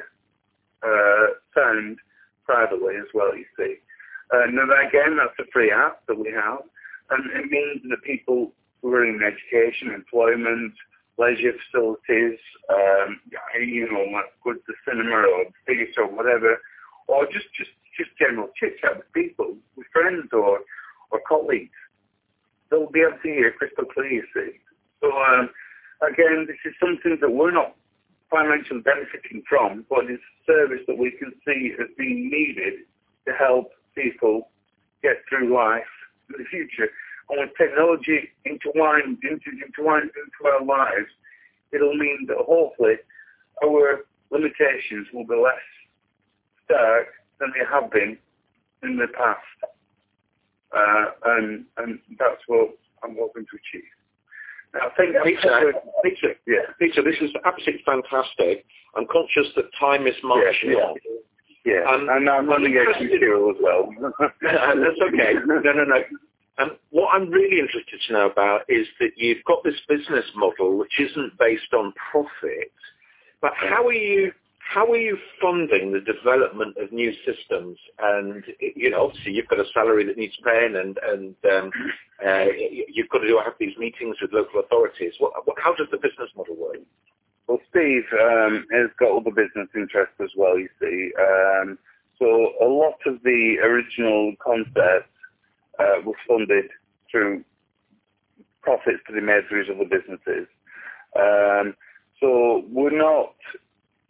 uh, sound privately as well, you see. Uh, now, again, that's a free app that we have, and it means that people who are in education, employment, leisure facilities, um, you know, like go to the cinema or theatre or whatever, or just, just, just general chit-chat with people, with friends or, or colleagues, they'll be able to hear crystal clear, you see. So, um, again, this is something that we're not financially benefiting from, but it's a service that we can see as being needed to help people get through life in the future. And with technology intertwined into, intertwined into our lives, it'll mean that hopefully our limitations will be less stark than they have been in the past. Uh, and, and that's what I'm hoping to achieve. Now, I think Peter, Peter, yeah. Peter, this is absolutely fantastic. I'm conscious that time is marching yeah, yeah. on. Yeah, Um, and I'm running a material as well. That's okay. No, no, no. Um, what I'm really interested to know about is that you've got this business model which isn't based on profit, but how are you how are you funding the development of new systems? And you know, obviously you've got a salary that needs paying, and and um, uh, you've got to do, have these meetings with local authorities. What, what, how does the business model work? Well, Steve um, has got other business interests as well, you see. Um, so a lot of the original concepts uh, was funded through profits to be made through his other businesses. Um, so we're not...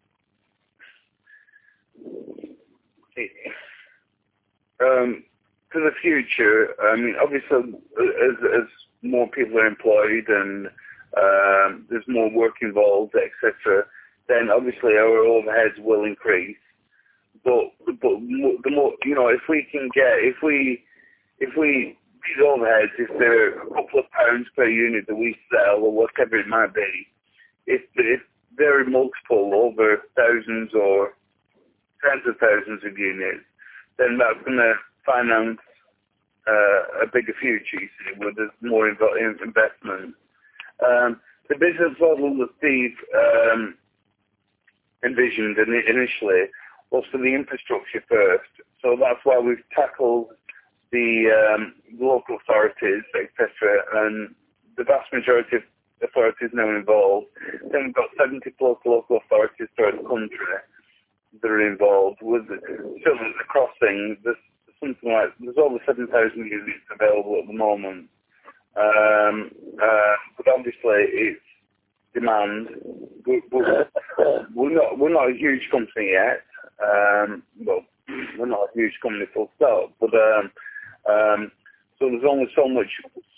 Um, for the future, I mean, obviously, as, as more people are employed and um, there's more work involved, et cetera, then obviously our overheads will increase. But but the more, you know, if we can get, if we if we these overheads, if they're a couple of pounds per unit that we sell or whatever it might be, if if they're multiple over thousands or tens of thousands of units, then that's going to finance uh, a bigger future, you see, where there's more inv- investment. Um, the business model that Steve um, envisioned initially was for the infrastructure first. So that's why we've tackled the um, local authorities, et cetera, and the vast majority of authorities now involved. Then we've got seventy plus local authorities throughout the country that are involved with the, so the crossing. There's something like there's over seven thousand units available at the moment. Um, uh, but obviously it's demand. We, we're, we're not we're not a huge company yet. Um, well, we're not a huge company full stop. But um, um, so there's only so much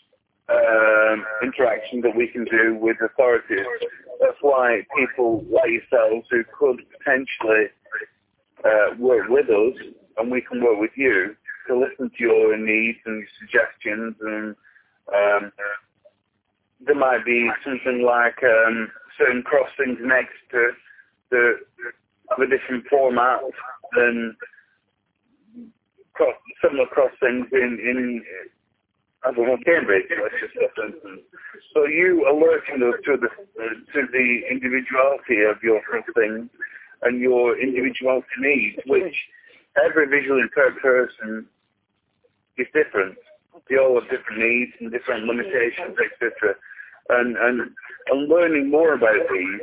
um, interaction that we can do with authorities. That's why people like yourselves who could potentially uh, work with us, and we can work with you to listen to your needs and your suggestions. And um, there might be something like um, certain crossings next to the have a different format than cross, similar crossings in, in I don't know, Cambridge, let's just say, for instance. So you alerting us to the to the individuality of your crossings and your individuality needs, which every visually impaired person is different. They all have different needs and different limitations, et cetera. And, and and learning more about these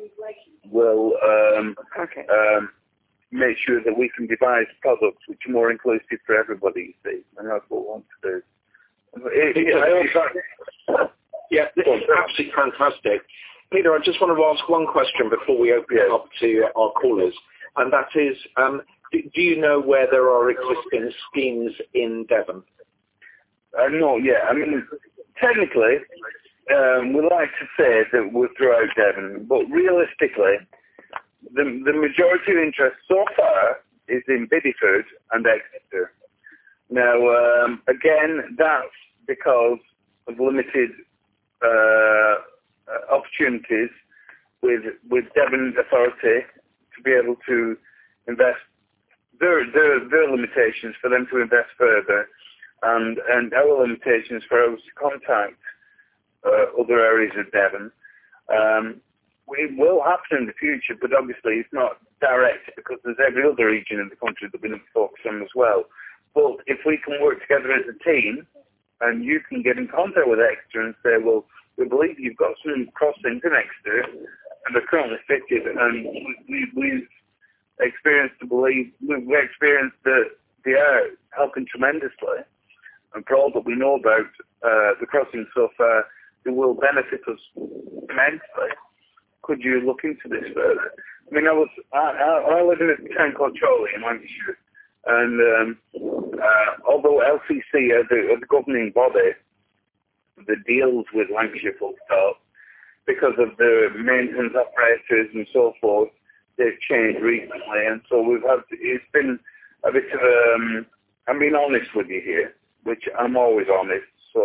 will um, okay. um, make sure that we can devise products which are more inclusive for everybody, you see, and that's what we want to do. It, it, it, yeah, this is absolutely fantastic. Peter, I just want to ask one question before we open it up to our callers, and that is, um, do, do you know where there are existing schemes in Devon? Uh, no, yeah, I mean, technically, Um, we like to say that we're throughout Devon, but realistically, the, the majority of interest so far is in Bideford and Exeter. Now, um, again, that's because of limited uh, opportunities with with Devon Authority to be able to invest. There, there, there are limitations for them to invest further, and and our limitations for us to contact Uh, other areas of Devon. Um, it will happen in the future, but obviously it's not direct because there's every other region in the country that we need to focus on as well. But if we can work together as a team, and you can get in contact with Exeter and say, well, we believe you've got some crossings in Exeter and they're currently fitted, and we, we, we've experienced to believe, we've experienced that they are helping tremendously, and for all that we know about uh, the crossings so far, it will benefit us immensely. Could you look into this further? I mean, I was I, I, I live in a town called Chorley in Lancashire, and um, uh, although L C C are the, are the governing body that deals with Lancashire full stop, because of the maintenance operators and so forth, they've changed recently, and so we've had it's been a bit of um, I'm being honest with you here, which I'm always honest, so.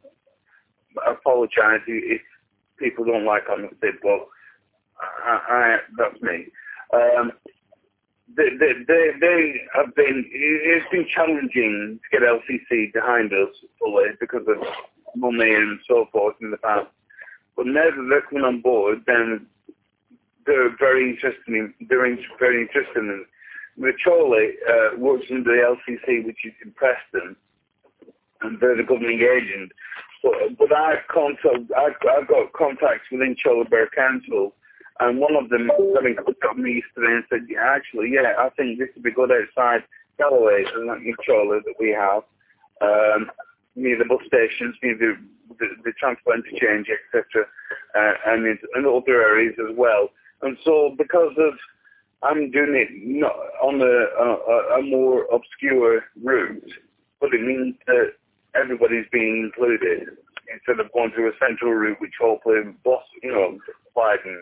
I apologise if people don't like honesty, but I, I, that's me. Um, they, they, they, they have been, it's been challenging to get L C C behind us fully because of money and so forth in the past. But now that they're coming on board, then they're very interested in, they're very interested in it. The Chorley uh, works under the L C C, which is in Preston, and they're the governing agent. But, but I've, contact, I've, I've got contacts within Chorley Borough Council, and one of them got in contact with me yesterday and said, yeah, actually, yeah, I think this would be good outside Galloway, and that in Chorley that we have, um, near the bus stations, near the, the, the transport interchange, et cetera, uh, and in, in other areas as well. And so because of, I'm doing it not on a, a, a more obscure route, but it means that everybody's being included instead of going through a central route, which hopefully, boss, you know, widens.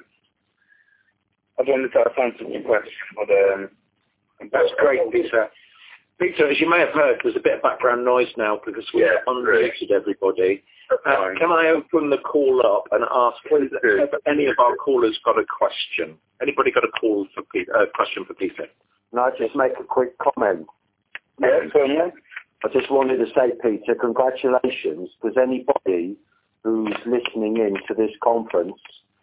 I don't know if that answers your question, but um, that's great, Peter. Peter, as you may have heard, there's a bit of background noise now because we've yeah, unmuted everybody. Uh, can I open the call up and ask if any of our callers got a question? Anybody got a call for Peter, uh, question for Peter? Can I just make a quick comment? Yeah, certainly. I just wanted to say, Peter, congratulations, because anybody who's listening in to this conference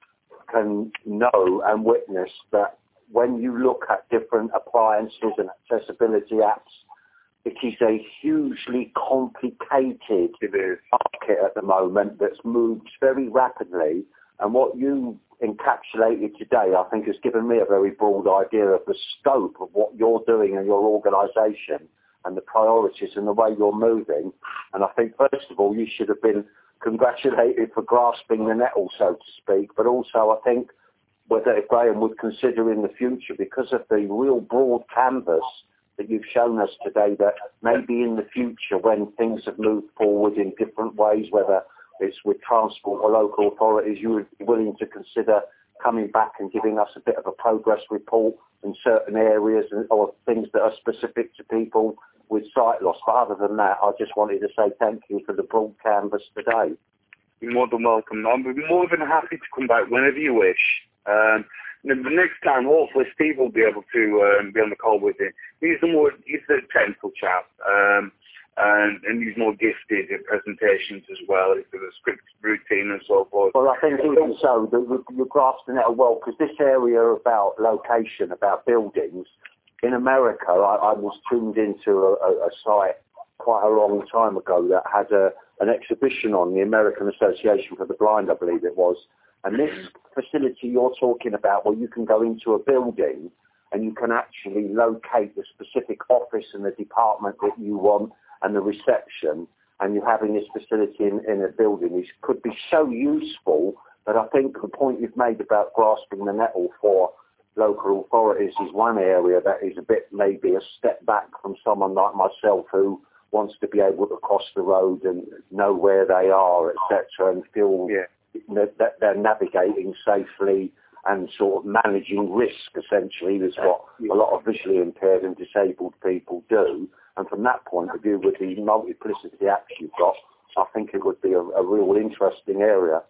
can know and witness that when you look at different appliances and accessibility apps, it is a hugely complicated market at the moment that's moved very rapidly. And what you encapsulated today, I think, has given me a very broad idea of the scope of what you're doing and your organisation and the priorities and the way you're moving. And I think, first of all, you should have been congratulated for grasping the nettle, so to speak, but also I think whether Graham would consider in the future, because of the real broad canvas that you've shown us today, that maybe in the future when things have moved forward in different ways, whether it's with transport or local authorities, you would be willing to consider coming back and giving us a bit of a progress report in certain areas or things that are specific to people with sight loss. But other than that, I just wanted to say thank you for the broad canvas today. You're more than welcome. I'm more than happy to come back whenever you wish. Um, the next time, hopefully, Steve will be able to um, be on the call with you. He's the more he's the technical chap, um, and, and he's more gifted in presentations as well. He's got a script routine and so forth. Well, I think even so, you, you're grasping it well, because this area about location, about buildings, in America, I, I was tuned into a, a, a site quite a long time ago that had a, an exhibition on, the American Association for the Blind, I believe it was. And this facility you're talking about, where you can go into a building and you can actually locate the specific office and the department that you want and the reception, and you're having this facility in, in a building, which could be so useful. But I think the point you've made about grasping the nettle for local authorities is one area that is a bit maybe a step back from someone like myself who wants to be able to cross the road and know where they are, et cetera, and feel yeah. that they're navigating safely and sort of managing risk, essentially, is what a lot of visually impaired and disabled people do. And from that point of view, with the multiplicity apps you've got, I think it would be a, a real interesting area.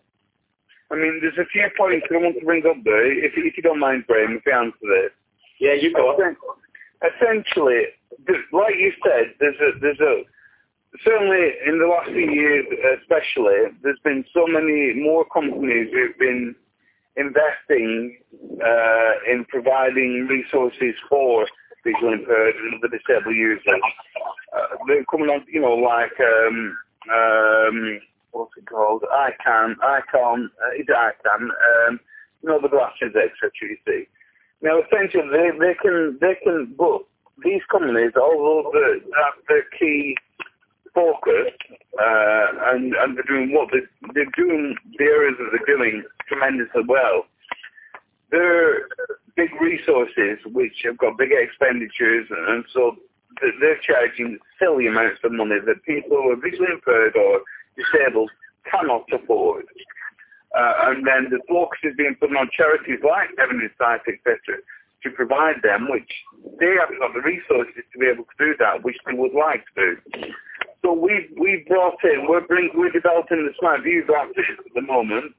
I mean, there's a few points I want to bring up there, if, if you don't mind, Graham, if you answer this. Yeah, you go on. Essentially, like you said, there's a, there's a, certainly in the last few years especially, there's been so many more companies who've been investing uh, in providing resources for visually impaired and other disabled users. Uh, they're coming on, you know, like, um, um, what's it called? ICANN, ICANN, uh, it's ICANN, um, you know, the glasses, et cetera, you see. Now, essentially, they, they can, they can, but these companies, although they have their key focus, uh, and, and they're doing what they, they're doing, the areas that they're doing tremendously well. They're big resources which have got big expenditures, and so they're charging silly amounts of money that people who are visually impaired or disabled cannot afford. Uh, and then the focus is being put on charities like Evidence Sight, et cetera, to provide them, which they haven't got the resources to be able to do that, which they would like to do. So we've, we've brought in, we're, bring, we're developing the Smart View glasses at the moment.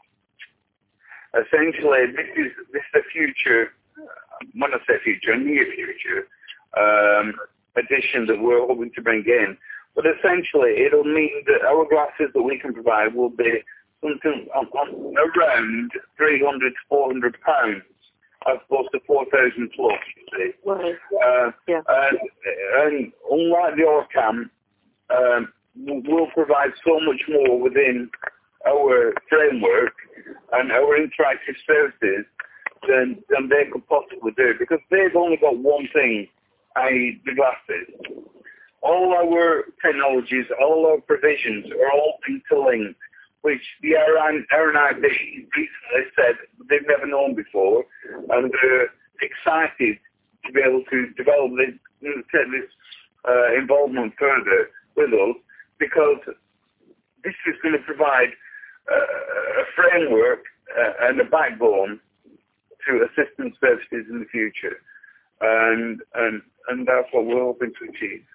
Essentially, this is, this is the future, when I say future, near future, um, addition that we're hoping to bring in. But essentially, it'll mean that our glasses that we can provide will be something on, on around three hundred to four hundred pounds, as opposed to four thousand plus, you see. Right. Uh, yeah. and, and unlike the Orcam, um, we'll provide so much more within our framework and our interactive services than, than they could possibly do, because they've only got one thing, that is the glasses. All our technologies, all our provisions are all interlinked, which the R N I B recently said they've never known before, and they're excited to be able to develop this, take this uh, involvement further with us, because this is going to provide uh, a framework uh, and a backbone to assistance services in the future. And, and, and that's what we're hoping to achieve.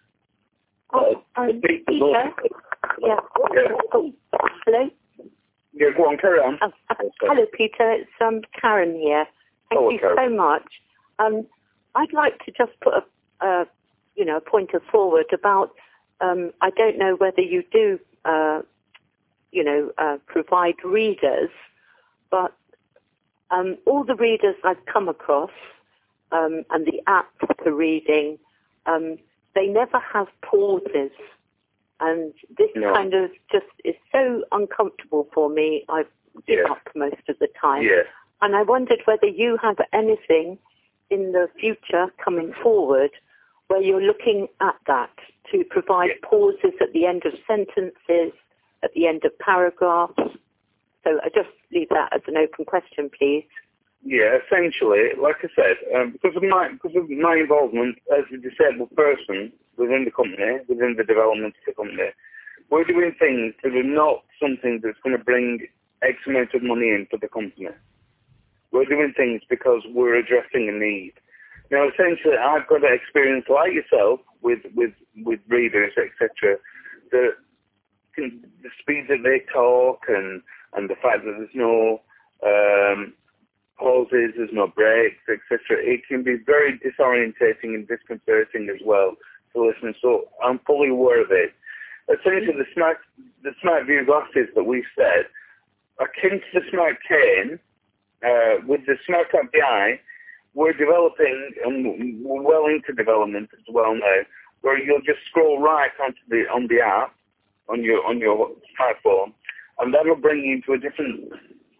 Oh, um, Peter? Yeah. Yeah. Oh, hello? Yeah, go on, carry on. Oh, uh, hello, Peter. It's um, Karen here. Thank Hello, you Karen. so much. Um, I'd like to just put a, a you know, a pointer forward about, um, I don't know whether you do, uh, you know, uh, provide readers, but um, all the readers I've come across um, and the app for reading, um, they never have pauses. And this No. kind of just is so uncomfortable for me. I give Yeah. up most of the time. Yeah. And I wondered whether you have anything in the future coming forward where you're looking at that to provide Yeah. pauses at the end of sentences, at the end of paragraphs. So I just leave that as an open question, please. Yeah, essentially, like I said, um, because of my because of my involvement as a disabled person within the company, within the development of the company, we're doing things that are not something that's going to bring X amount of money in for the company. We're doing things because we're addressing a need. Now, essentially, I've got an experience like yourself with with with readers, et cetera. The the speed that they talk and and the fact that there's no um, pauses, there's no breaks, et cetera. It can be very disorientating and disconcerting as well to listen. So I'm fully aware of it. Essentially, the smart the smart view glasses that we've said, akin to the smart cane, uh, with the smart app B I, we're developing and we're well into development as well now, where you'll just scroll right onto the on the app on your on your smartphone, and that will bring you to a different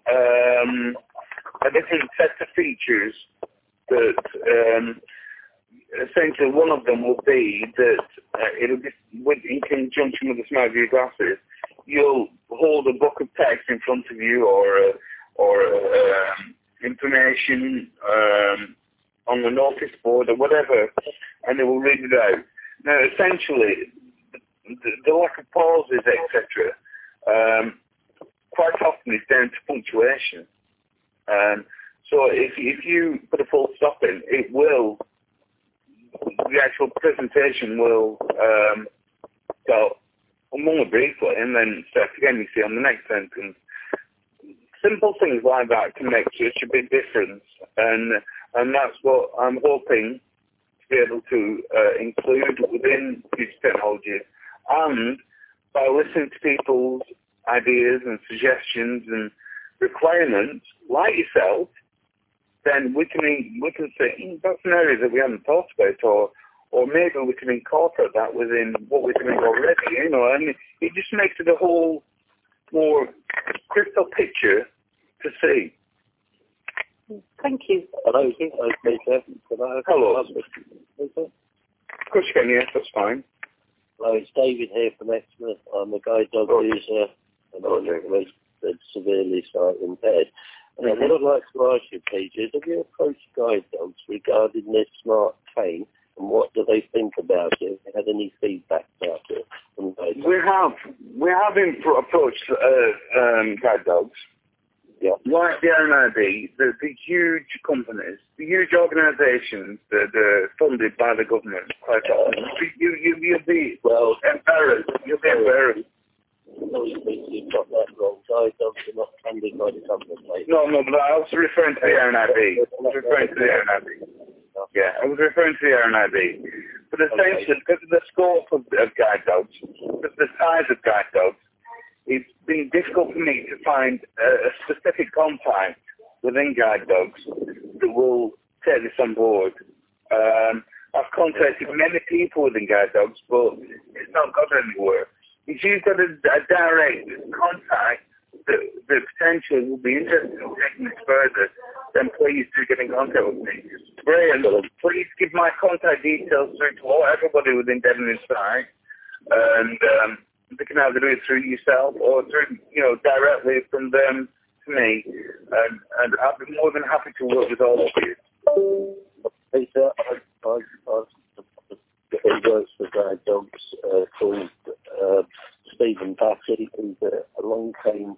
um, a different set of features that um, essentially one of them will be that uh, it'll be with, in conjunction with the Smart View glasses, you'll hold a book of text in front of you or uh, or um, information um, on the notice board or whatever, and it will read it out. Now, essentially, the, the lack of pauses, et cetera, um, quite often is down to punctuation. Um, so if if you put a full stop in, it will, the actual presentation will um, go only briefly and then start again, you see, on the next sentence. Simple things like that can make such a big difference, and and that's what I'm hoping to be able to uh, include within future technology. And by listening to people's ideas and suggestions and requirements, like yourself, then we can we can say mm, that's an area that we haven't thought about, or or maybe we can incorporate that within what we're doing already. You know, and it just makes it a whole more crystal picture to see. Thank you. Hello, Thank you. uh, Peter. Can I Hello. Peter? Of course you can, yes, that's fine. Hello, it's David here from Exmouth. I'm a guide dog Oh. user and I'm Okay. registered severely sight impaired. And Mhm. what I'd like to ask you, Peter, is have you approached guide dogs regarding this smart cane, and what do they think about it? Have you had any feedback about it from guide dogs? We have we have been pro- approached uh, um, guide dogs. Yeah. Like the R N I B, the, the huge companies, the huge organisations that are funded by the government, quite often, you, you, you'll be Well, embarrassed. You'll be embarrassed. no, you think you've got that wrong. Guide dogs are not funded by the government, mate. No, no, but I was referring to the R N I B. I was referring to the R N I B. Yeah, I was referring to the R N I B. But essentially, because of the scope of, of guide dogs, because of the size of guide dogs, it's been difficult for me to find a, a specific contact within guide dogs that will take this on board. Um, I've contacted many people within guide dogs, but it's not got anywhere. If you've got a, a direct contact that, that potentially will be interested in taking this further, then please do get in contact with me. Brian, please give my contact details through to all, everybody within Devon Insight, and um, they can either do it through yourself or through, you know, directly from them to me, and, and I'd be more than happy to work with all of you. Peter, I, I, I, he works for guide dogs uh, called uh, Stephen Batty, who's a, a long-time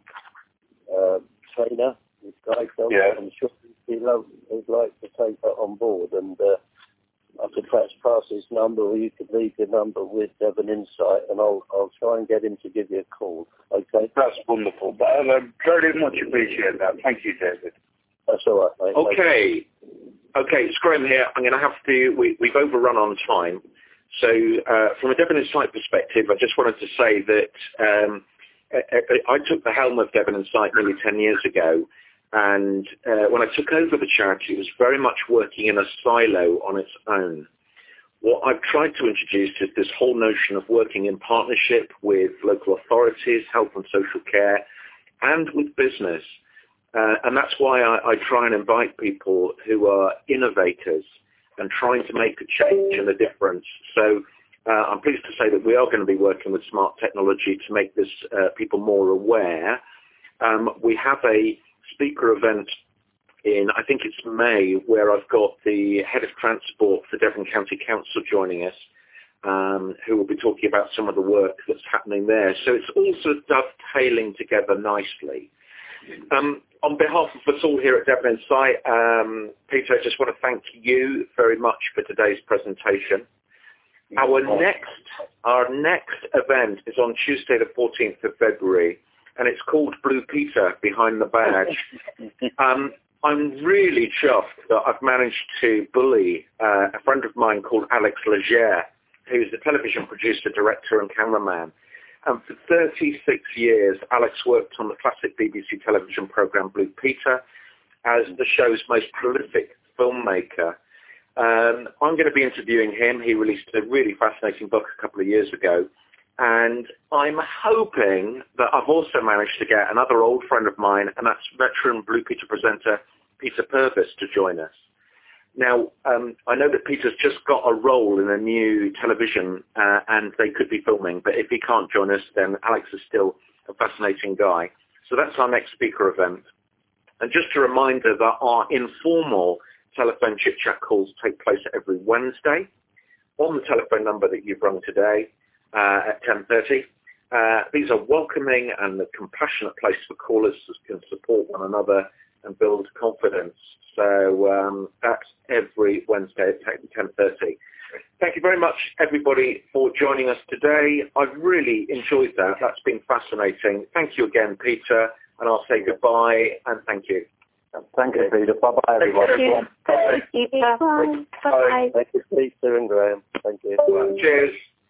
uh, trainer with guide dogs. Yeah. I'm sure he'd, love, he'd like to take that on board, and uh, I could perhaps pass his number, or you could leave your number with Devon Insight, and I'll I'll try and get him to give you a call. Okay? That's wonderful. But I very much appreciate that. Thank you, David. That's all right, mate. Okay. Okay, it's Graham here. I'm going to have to, we, we've overrun on time. So uh, from a Devon Insight perspective, I just wanted to say that um, I, I took the helm of Devon Insight nearly ten years ago. And uh, when I took over the charity, it was very much working in a silo on its own. What I've tried to introduce is this whole notion of working in partnership with local authorities, health and social care, and with business. Uh, and that's why I, I try and invite people who are innovators and trying to make a change and a difference. So uh, I'm pleased to say that we are going to be working with smart technology to make this uh, people more aware. Um, we have a speaker event in, I think it's May, where I've got the head of transport for Devon County Council joining us, um, who will be talking about some of the work that's happening there. So it's also dovetailing together nicely. Um, on behalf of us all here at Devon Insight, um, Peter, I just want to thank you very much for today's presentation. Our next, our next event is on Tuesday the fourteenth of February, and it's called Blue Peter Behind the Badge. um, I'm really chuffed that I've managed to bully uh, a friend of mine called Alex Legere, who's a television producer, director and cameraman. And for thirty-six years, Alex worked on the classic B B C television programme Blue Peter as the show's most prolific filmmaker. Um, I'm going to be interviewing him. He released a really fascinating book a couple of years ago. And I'm hoping that I've also managed to get another old friend of mine, and that's veteran Blue Peter presenter Peter Purvis, to join us. Now, um, I know that Peter's just got a role in a new television, uh, and they could be filming, but if he can't join us, then Alex is still a fascinating guy. So that's our next speaker event. And just a reminder that our informal telephone chit-chat calls take place every Wednesday on the telephone number that you've rung today uh, at ten thirty. Uh, these are welcoming and a compassionate place for callers who can support one another and build confidence. So um, that's every Wednesday at ten thirty. Thank you very much, everybody, for joining us today. I've really enjoyed that. That's been fascinating. Thank you again, Peter, and I'll say goodbye and thank you. Thank you, Peter. Bye-bye, everybody. Thank you. Bye. Bye. Bye. Thank you, Peter and Graham. Thank you. Cheers.